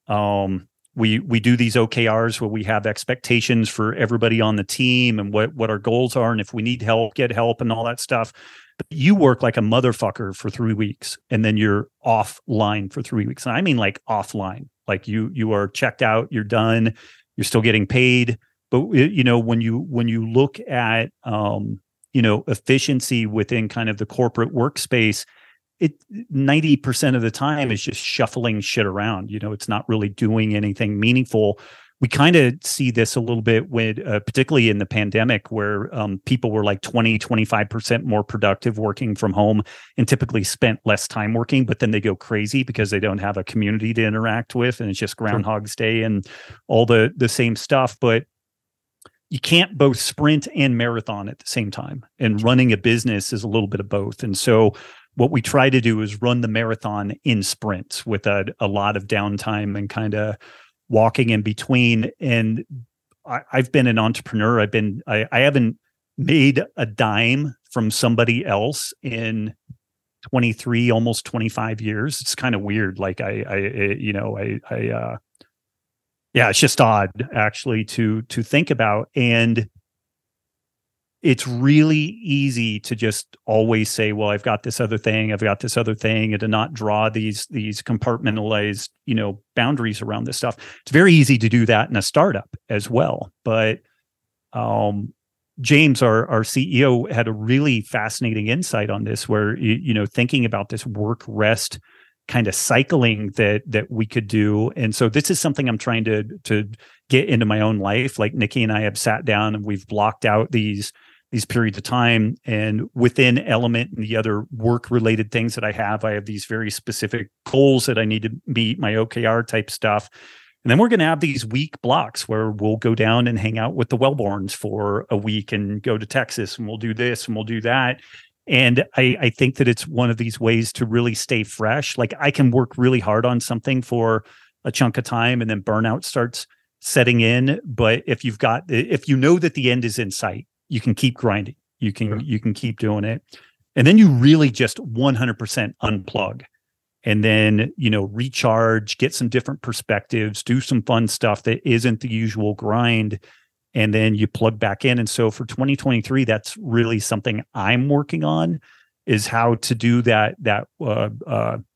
we do these OKRs where we have expectations for everybody on the team and what our goals are, and if we need help, get help and all that stuff. But you work like a motherfucker for 3 weeks, and then you're offline for 3 weeks. And I mean like offline. Like you are checked out, you're done, you're still getting paid. But when you look at efficiency within kind of the corporate workspace, 90% of the time is just shuffling shit around. It's not really doing anything meaningful. We kind of see this a little bit with, particularly in the pandemic, where people were like 20-25% more productive working from home and typically spent less time working, but then they go crazy because they don't have a community to interact with, and it's just Groundhog's Day and all the same stuff. But you can't both sprint and marathon at the same time, and running a business is a little bit of both. And so what we try to do is run the marathon in sprints with a lot of downtime and kind of walking in between. And I've been an entrepreneur. I haven't made a dime from somebody else in 23, almost 25 years. It's kind of weird. Like it's just odd actually to think about. And it's really easy to just always say, well, I've got this other thing, and to not draw these compartmentalized, boundaries around this stuff. It's very easy to do that in a startup as well. But James, our CEO, had a really fascinating insight on this, where, thinking about this work rest kind of cycling that we could do. And so this is something I'm trying to get into my own life. Like Nikki and I have sat down and we've blocked out these periods of time, and within Element and the other work related things that I have these very specific goals that I need to meet, my OKR type stuff. And then we're going to have these week blocks where we'll go down and hang out with the Wellborns for a week and go to Texas, and we'll do this and we'll do that. And I think that it's one of these ways to really stay fresh. Like I can work really hard on something for a chunk of time, and then burnout starts setting in. But if you know that the end is in sight, you can keep grinding. You can keep doing it. And then you really just 100% unplug, and then, recharge, get some different perspectives, do some fun stuff that isn't the usual grind. And then you plug back in. And so for 2023, that's really something I'm working on, is how to do that 3-on,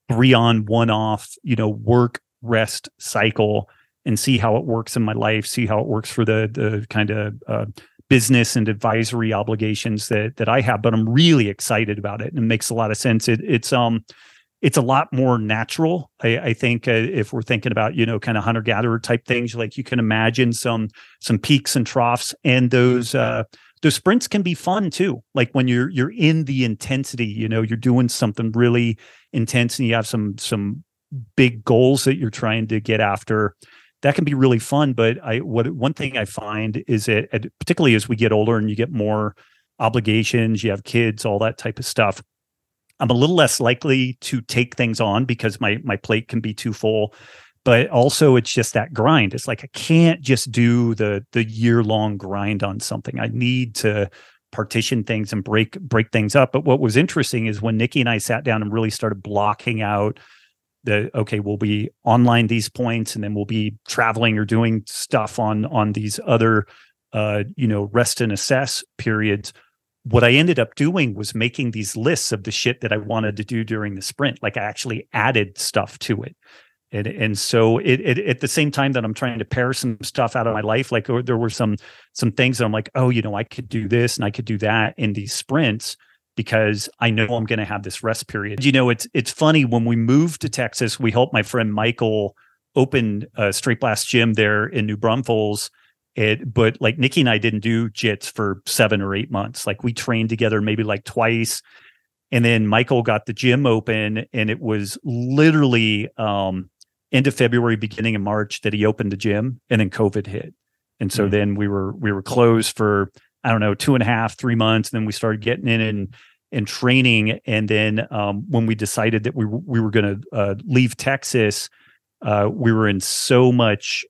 1-off, work rest cycle, and see how it works in my life, see how it works for the kind of business and advisory obligations that I have. But I'm really excited about it, and it makes a lot of sense. It's a lot more natural. I think if we're thinking about, kind of hunter-gatherer type things, like you can imagine some peaks and troughs, and those sprints can be fun too. Like when you're in the intensity, you're doing something really intense and you have some big goals that you're trying to get after. That can be really fun. But one thing I find is that, particularly as we get older and you get more obligations, you have kids, all that type of stuff, I'm a little less likely to take things on because my plate can be too full. But also it's just that grind. It's like I can't just do the year-long grind on something. I need to partition things and break things up. But what was interesting is when Nikki and I sat down and really started blocking out we'll be online these points, and then we'll be traveling or doing stuff on these other, rest and assess periods. What I ended up doing was making these lists of the shit that I wanted to do during the sprint. Like I actually added stuff to it. And so it at the same time that I'm trying to pare some stuff out of my life, like there were some things that I'm like, I could do this and I could do that in these sprints, because I know I'm going to have this rest period. It's funny, when we moved to Texas, we helped my friend Michael open a Straight Blast gym there in New Braunfels. But like Nikki and I didn't do JITS for 7 or 8 months. Like we trained together maybe like twice. And then Michael got the gym open, and it was literally end of February, beginning of March that he opened the gym, and then COVID hit. And so then we were closed for, 2.5, 3 months. And then we started getting in and training. And then when we decided that we were going to leave Texas, we were in so much,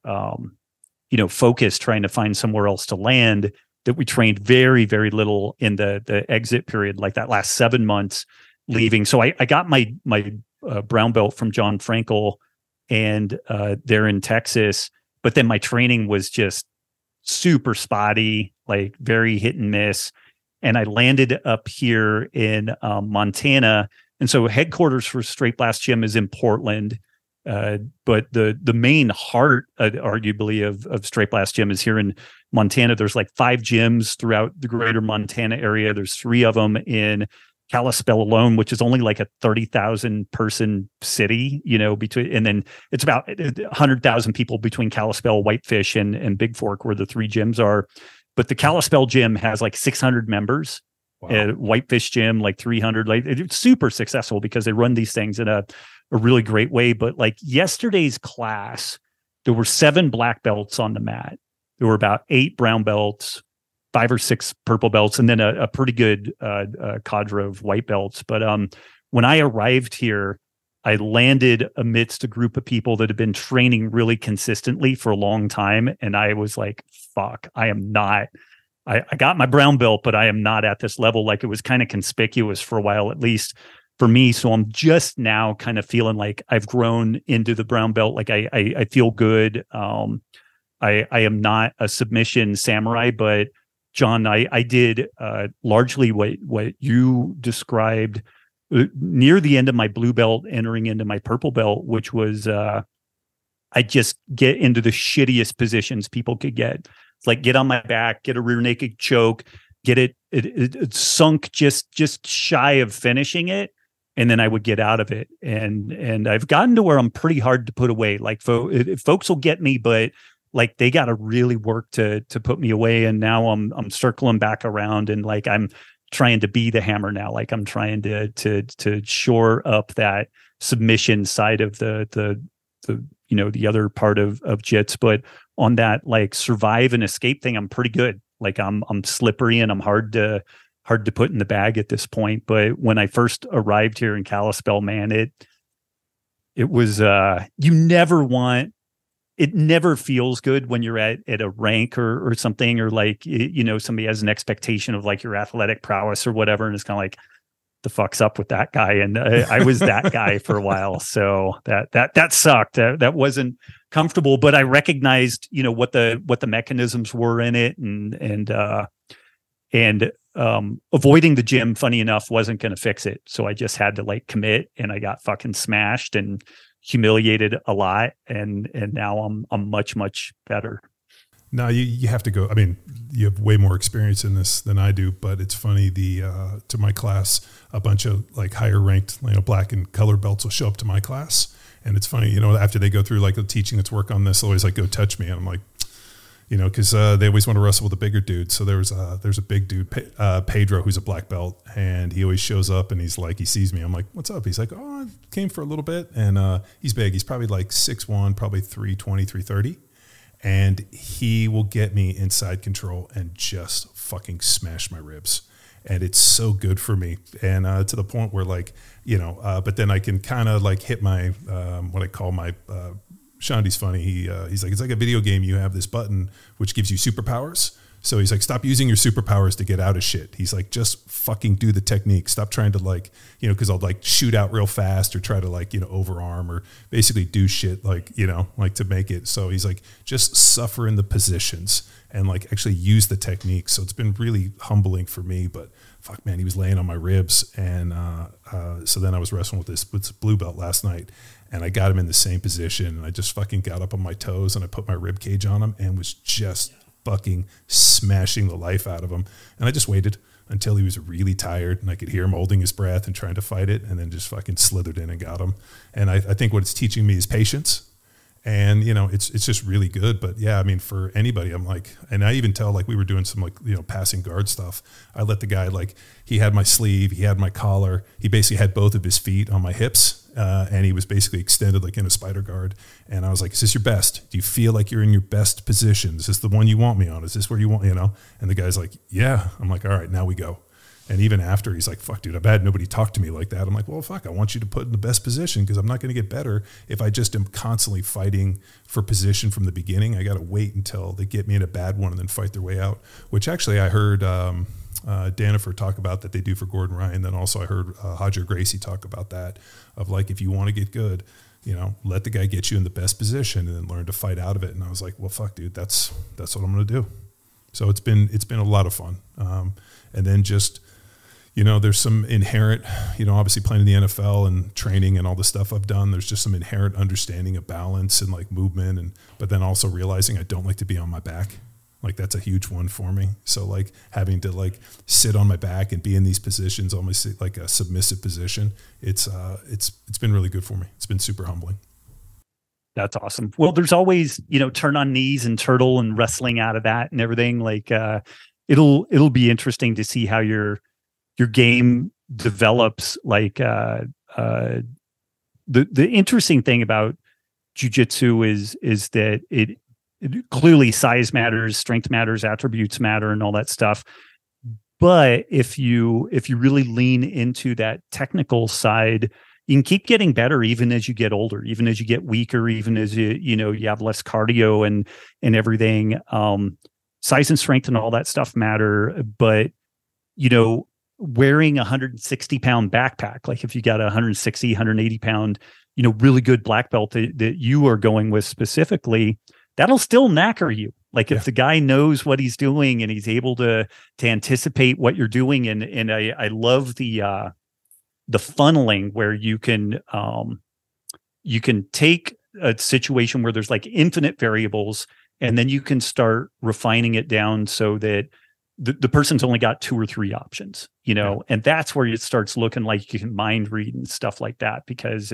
focus trying to find somewhere else to land, that we trained very, very little in the exit period, like that last 7 months leaving. So I got my brown belt from John Frankel and there in Texas, but then my training was just super spotty, like very hit and miss. And I landed up here in Montana. And so headquarters for Straight Blast Gym is in Portland. But the main heart, arguably, of Straight Blast Gym is here in Montana. There's like 5 gyms throughout the greater Montana area. There's 3 of them in Kalispell alone, which is only like a 30,000 person city, and then it's about 100,000 people between Kalispell, Whitefish, and Big Fork, where the 3 gyms are. But the Kalispell gym has like 600 members. Wow. Whitefish gym, like 300. Like it's super successful because they run these things in a really great way. But like yesterday's class, there were 7 black belts on the mat. There were about 8 brown belts, 5 or 6 purple belts, and then a pretty good cadre of white belts. But when I arrived here, I landed amidst a group of people that had been training really consistently for a long time. And I was like, fuck, I am not. I got my brown belt, but I am not at this level. Like it was kind of conspicuous for a while, at least for me. So I'm just now kind of feeling like I've grown into the brown belt. Like I feel good. I am not a submission samurai, but John, I did largely what you described near the end of my blue belt, entering into my purple belt, which was I just get into the shittiest positions people could get. It's like get on my back, get a rear naked choke, get it sunk just shy of finishing it, and then I would get out of it. And I've gotten to where I'm pretty hard to put away. Like folks will get me, but like they got to really work to put me away. And now I'm circling back around, and like I'm trying to be the hammer now. Like I'm trying to shore up that submission side of the the other part of JITS. But on that like survive and escape thing, I'm pretty good. Like I'm slippery and I'm hard to put in the bag at this point. But when I first arrived here in Kalispell, man, it was it never feels good when you're at a rank or something, or like, somebody has an expectation of like your athletic prowess or whatever. And it's kind of like, the fuck's up with that guy? And I was that guy for a while. So that sucked. That wasn't comfortable, but I recognized, what the mechanisms were in it, and avoiding the gym, funny enough, wasn't going to fix it. So I just had to like commit, and I got fucking smashed and humiliated a lot, and now I'm much better. No, you have to go. I mean, you have way more experience in this than I do, but it's funny. To my class, a bunch of like higher ranked, black and color belts will show up to my class, and it's funny, after they go through like the teaching, let's work on this. They'll always like go touch me, and I'm like, because they always want to wrestle with a bigger dude. So there's a big dude, Pedro, who's a black belt, and he always shows up, and he's like, he sees me. I'm like, what's up? He's like, oh, I came for a little bit, and he's big. He's probably like 6'1", probably 320, 330. And he will get me inside control and just fucking smash my ribs. And it's so good for me. And to the point where like, but then I can kind of like hit my, what I call my, Shandy's funny. He's like, it's like a video game. You have this button which gives you superpowers. So he's like, stop using your superpowers to get out of shit. He's like, just fucking do the technique. Stop trying to like, you know, because I'll like shoot out real fast or try to like, you know, overarm or basically do shit like, you know, like to make it. So he's like, just suffer in the positions and like actually use the technique. So it's been really humbling for me, but fuck, man, he was laying on my ribs. And so then I was wrestling with this blue belt last night, and I got him in the same position, and I just fucking got up on my toes and I put my rib cage on him and was just fucking smashing the life out of him. And I just waited until he was really tired and I could hear him holding his breath and trying to fight it, and then just fucking slithered in and got him. And I think what it's teaching me is patience. And, you know, it's just really good. But yeah, I mean, for anybody, I'm like, and I even tell, like, we were doing some like, you know, passing guard stuff. I let the guy, like, he had my sleeve, he had my collar, he basically had both of his feet on my hips. And he was basically extended like in a spider guard. And I was like, is this your best? Do you feel like you're in your best position? Is this the one you want me on? Is this where you want, you know? And the guy's like, yeah. I'm like, all right, now we go. And even after, he's like, fuck, dude, I've had nobody talk to me like that. I'm like, well, fuck, I want you to put in the best position, because I'm not going to get better if I just am constantly fighting for position from the beginning. I got to wait until they get me in a bad one and then fight their way out, which actually I heard Danifer talk about that they do for Gordon Ryan. Then also I heard Roger Gracie talk about that, of like, if you want to get good, you know, let the guy get you in the best position and then learn to fight out of it. And I was like, well, fuck, dude, that's what I'm going to do. So it's been a lot of fun. And then just, you know, there's some inherent, you know, obviously playing in the NFL and training and all the stuff I've done, there's just some inherent understanding of balance and like movement, but then also realizing I don't like to be on my back. Like, that's a huge one for me. So like having to like sit on my back and be in these positions, almost like a submissive position, it's been really good for me. It's been super humbling. That's awesome. Well, there's always, you know, turn on knees and turtle and wrestling out of that and everything. Like, it'll be interesting to see how your game develops. Like, the interesting thing about jiu-jitsu is that it clearly size matters, strength matters, attributes matter, and all that stuff. But if you really lean into that technical side, you can keep getting better even as you get older, even as you get weaker, even as you have less cardio and everything. Size and strength and all that stuff matter, but you know, wearing a 160-pound backpack, like if you got a 160, 180-pound, you know, really good black belt that you are going with specifically, that'll still knacker you. Like, if the guy knows what he's doing and he's able to anticipate what you're doing, and I love the funneling where you can take a situation where there's like infinite variables, and then you can start refining it down so that the person's only got 2 or 3 options, you know, and that's where it starts looking like you can mind read and stuff like that, because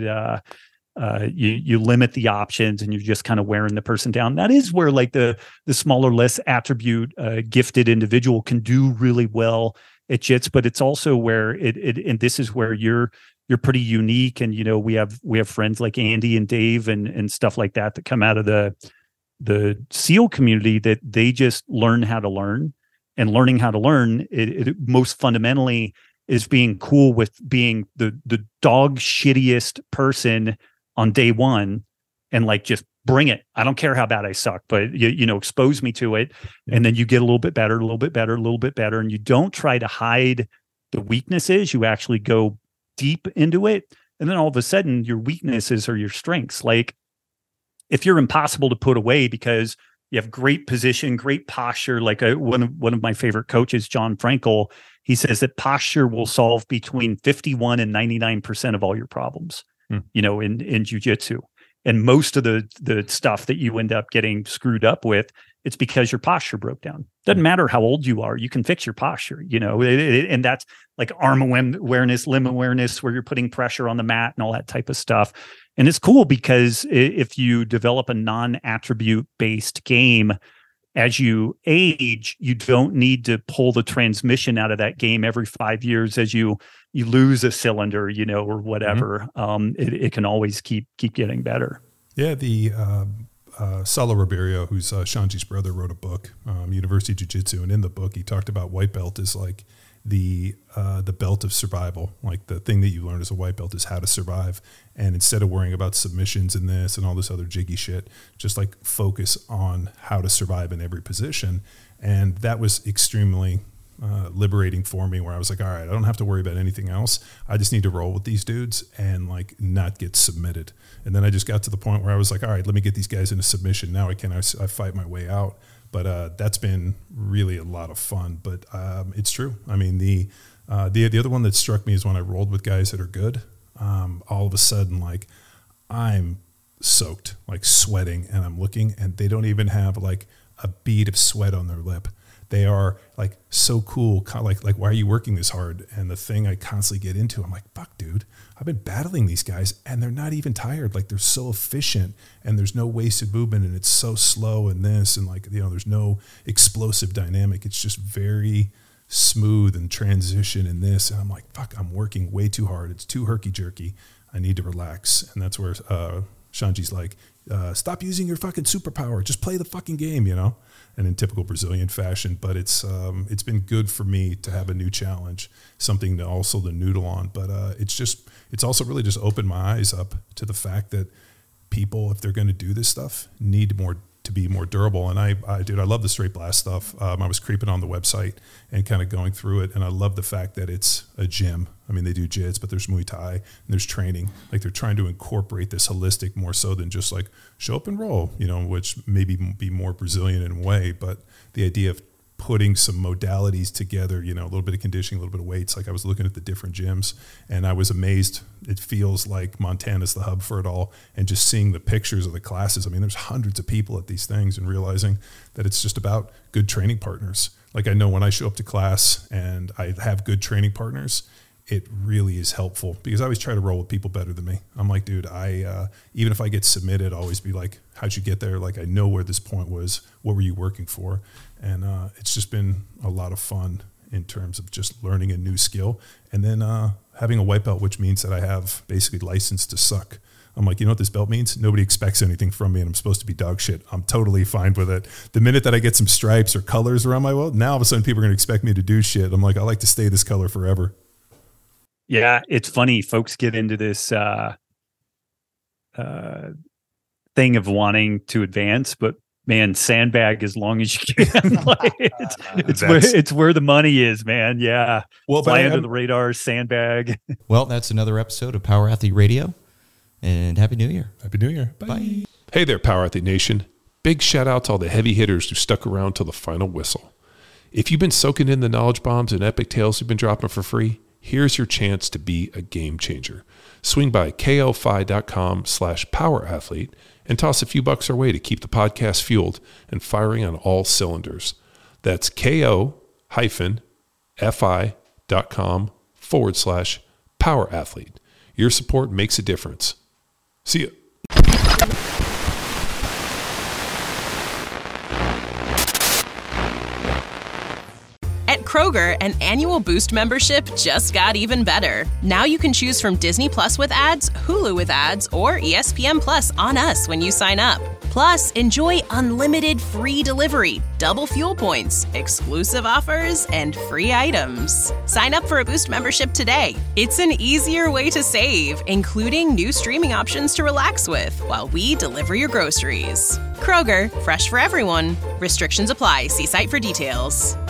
you limit the options and you're just kind of wearing the person down. That is where like the smaller, less attribute gifted individual can do really well at jits, but it's also where and this is where you're pretty unique. And, you know, we have friends like Andy and Dave and stuff like that come out of the SEAL community, that they just learn how to learn. And learning how to learn, it most fundamentally is being cool with being the dog shittiest person on day one, and like, just bring it. I don't care how bad I suck, but you know, expose me to it. And then you get a little bit better, a little bit better, a little bit better. And you don't try to hide the weaknesses. You actually go deep into it. And then all of a sudden your weaknesses are your strengths. Like, if you're impossible to put away because you have great position, great posture, like one of my favorite coaches, John Frankel, he says that posture will solve between 51 and 99% of all your problems, you know, in jiu-jitsu. And most of the stuff that you end up getting screwed up with, it's because your posture broke down. Doesn't matter how old you are, you can fix your posture, you know, and that's like arm awareness, limb awareness, where you're putting pressure on the mat and all that type of stuff. And it's cool because if you develop a non-attribute based game, as you age, you don't need to pull the transmission out of that game every 5 years as you lose a cylinder, you know, or whatever. It can always keep getting better. Yeah, the Salo Ribeiro, who's Shanji's brother, wrote a book, University Jiu-Jitsu, and in the book he talked about white belt is like the belt of survival. Like, the thing that you learn as a white belt is how to survive, and instead of worrying about submissions and this and all this other jiggy shit, just like focus on how to survive in every position. And that was extremely liberating for me, where I was like, all right, I don't have to worry about anything else. I just need to roll with these dudes and like not get submitted. And then I just got to the point where I was like, all right, let me get these guys into submission. Now I fight my way out. But that's been really a lot of fun. But it's true. I mean, the other one that struck me is when I rolled with guys that are good. All of a sudden, like, I'm soaked, like sweating, and I'm looking, and they don't even have like a bead of sweat on their lip. They are like so cool, like why are you working this hard? And the thing I constantly get into, I'm like, fuck, dude, I've been battling these guys, and they're not even tired. Like, they're so efficient, and there's no wasted movement, and it's so slow in this, and like, you know, there's no explosive dynamic. It's just very smooth and transition in this. And I'm like, fuck, I'm working way too hard. It's too herky-jerky. I need to relax. And that's where Shanji's like, stop using your fucking superpower. Just play the fucking game, you know? And in typical Brazilian fashion. But it's been good for me to have a new challenge, something to also to noodle on. But it's also really just opened my eyes up to the fact that people, if they're going to do this stuff, need to be more durable. And I love the straight blast stuff. I was creeping on the website and kind of going through it, and I love the fact that it's a gym. I mean, they do jits, but there's Muay Thai and there's training. Like, they're trying to incorporate this holistic more so than just like show up and roll, you know, which maybe be more Brazilian in a way. But the idea of putting some modalities together, you know, a little bit of conditioning, a little bit of weights. Like, I was looking at the different gyms, and I was amazed. It feels like Montana's the hub for it all. And just seeing the pictures of the classes, I mean, there's hundreds of people at these things, and realizing that it's just about good training partners. Like, I know when I show up to class and I have good training partners, it really is helpful, because I always try to roll with people better than me. I'm like, dude, even if I get submitted, I'll always be like, how'd you get there? Like, I know where this point was. What were you working for? And it's just been a lot of fun in terms of just learning a new skill. And then having a white belt, which means that I have basically license to suck. I'm like, you know what this belt means? Nobody expects anything from me, and I'm supposed to be dog shit. I'm totally fine with it. The minute that I get some stripes or colors around my belt, now all of a sudden people are going to expect me to do shit. I'm like, I like to stay this color forever. Yeah, it's funny. Folks get into this thing of wanting to advance, but man, sandbag as long as you can. Like, it's where the money is, man. Yeah. Well, fly under the radar, sandbag. Well, that's another episode of Power Athlete Radio, and Happy New Year. Happy New Year. Bye. Bye. Hey there, Power Athlete Nation. Big shout out to all the heavy hitters who stuck around till the final whistle. If you've been soaking in the knowledge bombs and epic tales we've been dropping for free, here's your chance to be a game changer. Swing by klfi.com/powerathlete and toss a few bucks our way to keep the podcast fueled and firing on all cylinders. That's ko-fi.com/powerathlete. Your support makes a difference. See ya. At Kroger, an annual Boost membership just got even better. Now you can choose from Disney Plus with ads, Hulu with ads, or ESPN Plus on us when you sign up. Plus, enjoy unlimited free delivery, double fuel points, exclusive offers, and free items. Sign up for a Boost membership today. It's an easier way to save, including new streaming options to relax with while we deliver your groceries. Kroger, fresh for everyone. Restrictions apply. See site for details.